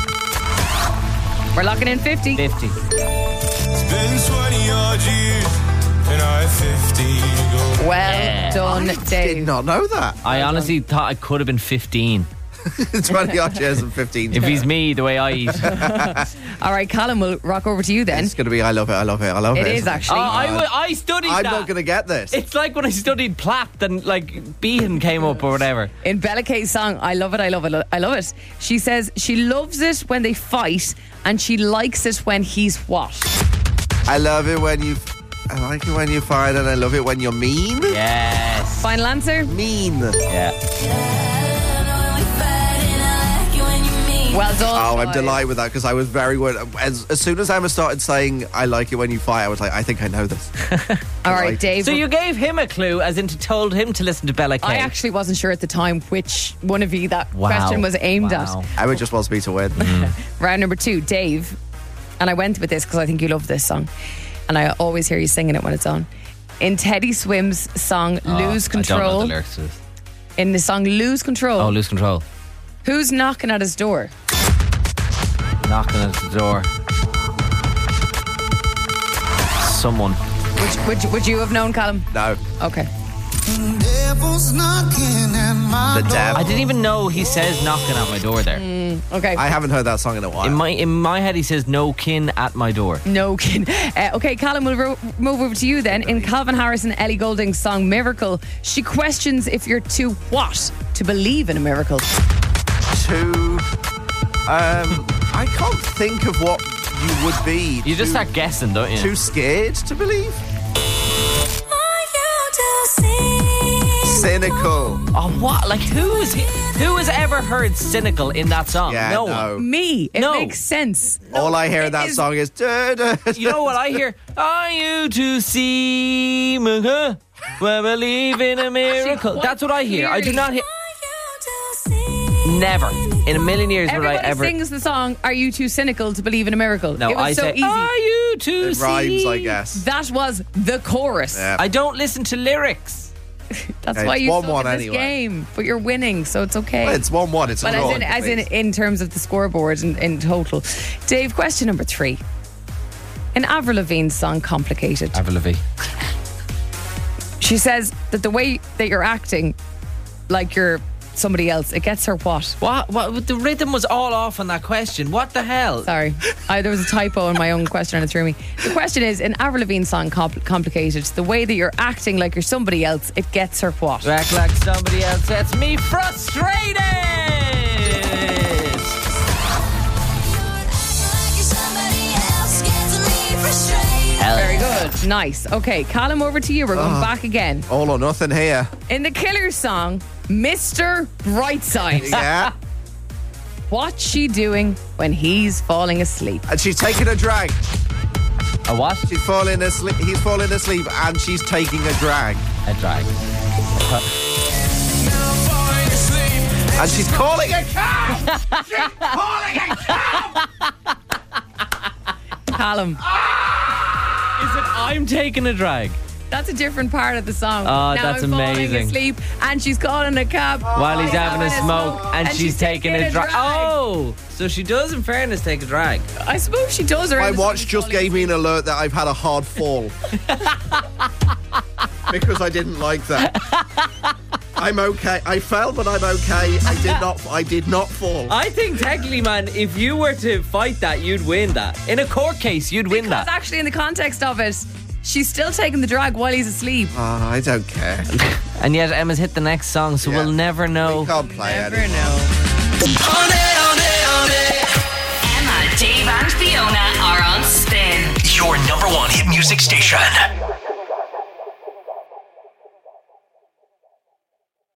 We're locking in 50. 50. It's been 20 odd years and I have 50 to go. Well done, Dave. Did not know that. I honestly thought I could have been 15. 20 odd years and 15. If he's me, the way I eat. All right, Callum, we'll rock over to you then. It's going to be I love it, I love it, I love it. It is actually. I studied I'm that. not going to get this. It's like when I studied Platt, then like Behan came up or whatever. In Bella K's song, I love it, I love it, I love it. She says she loves it when they fight and she likes it when he's what? I love it when you. I like it when you fight, and I love it when you're mean. Yes. Final answer? Mean. Yeah. Well done. Oh, I'm guys. delighted with that because I was very worried. As soon as Emma started saying I like it when you fight, I was like, I think I know this. All right, Dave. So you gave him a clue, as in told him to listen to Bella K. I actually wasn't sure at the time which one of you that Wow. question was aimed Wow. Emma just wants me to win. at. Round number 2, Dave. And I went with this because I think you love this song. And I always hear you singing it when it's on. In Teddy Swim's song Lose I don't know Control. the lyrics to this. In the song Lose Control. Oh, lose control. Who's knocking at his door? Knocking at the door. Someone. Would you have known, Callum? No. Okay. Devil's knocking at my The devil. I didn't even know he says knocking at my door there. Okay. I haven't heard that song in a while. In my head, he says no kin at my door. No kidding. Okay, Callum, we'll move over to you then. In Calvin Harris and Ellie Goulding's song Miracle, she questions if you're too what to believe in a miracle. I can't think of what you would be. You just start guessing, don't you? Too scared to believe? Cynical. Oh, what? Like, who is he? Who has ever heard cynical in that song? Yeah, no no. one. Me. It No. makes sense. All I hear in that song is. You know what I hear? Are you to see me? Huh? We believe in a miracle. quite That's what I hear. I do clearly- not hear. Never in a million years would I Everybody ever. sings the song, Are You Too Cynical to Believe in a Miracle? No, it was I so say, easy. Are you to It see? rhymes, I guess. That was the chorus. Yeah. I don't listen to lyrics. That's Okay, why it's you 1-1 suck at this anyway. game. But you're winning, so it's okay. Well, it's 1-1. It's a But draw. as in terms of the scoreboard in total. Dave, question number 3. In Avril Lavigne's song Complicated, Avril Lavigne. she says that the way that you're acting like you're somebody else, it gets her what? What? The rhythm was all off on that question. What the hell? Sorry, there was a typo in my own question and it threw me. The question is, in Avril Lavigne's song Complicated, the way that you're acting like you're somebody else, it gets her what? Act like somebody else sets me frustrated. Very good. Nice. Okay, Callum, over to you. We're going back again. All or nothing here. In the Killers song, Mr. Brightside. Yeah. What's she doing when he's falling asleep? And she's taking a drag. A what? She's falling asleep. He's falling asleep, and she's taking a drag. A drag. And she's calling a cab. She's calling a cab. Callum. Is it I'm taking a drag? That's a different part of the song. Oh, now that's I'm falling amazing. asleep and she's calling a cab While he's having a smoke and she's taking a drag. drag. Oh, so she does, in fairness, take a drag. I suppose she does. My watch just gave me an alert that I've had a hard fall. Because I didn't like that. I'm okay. I fell, but I'm okay. I did not fall. I think technically, man, if you were to fight that, you'd win that. In a court case, you'd win Because that. actually, in the context of it, she's still taking the drag while he's asleep. I don't care. And yet Emma's hit the next song, so we'll never know. We can't play it. Never know. Emma, Dave, and Fiona are on Spin. Your number one hit music station.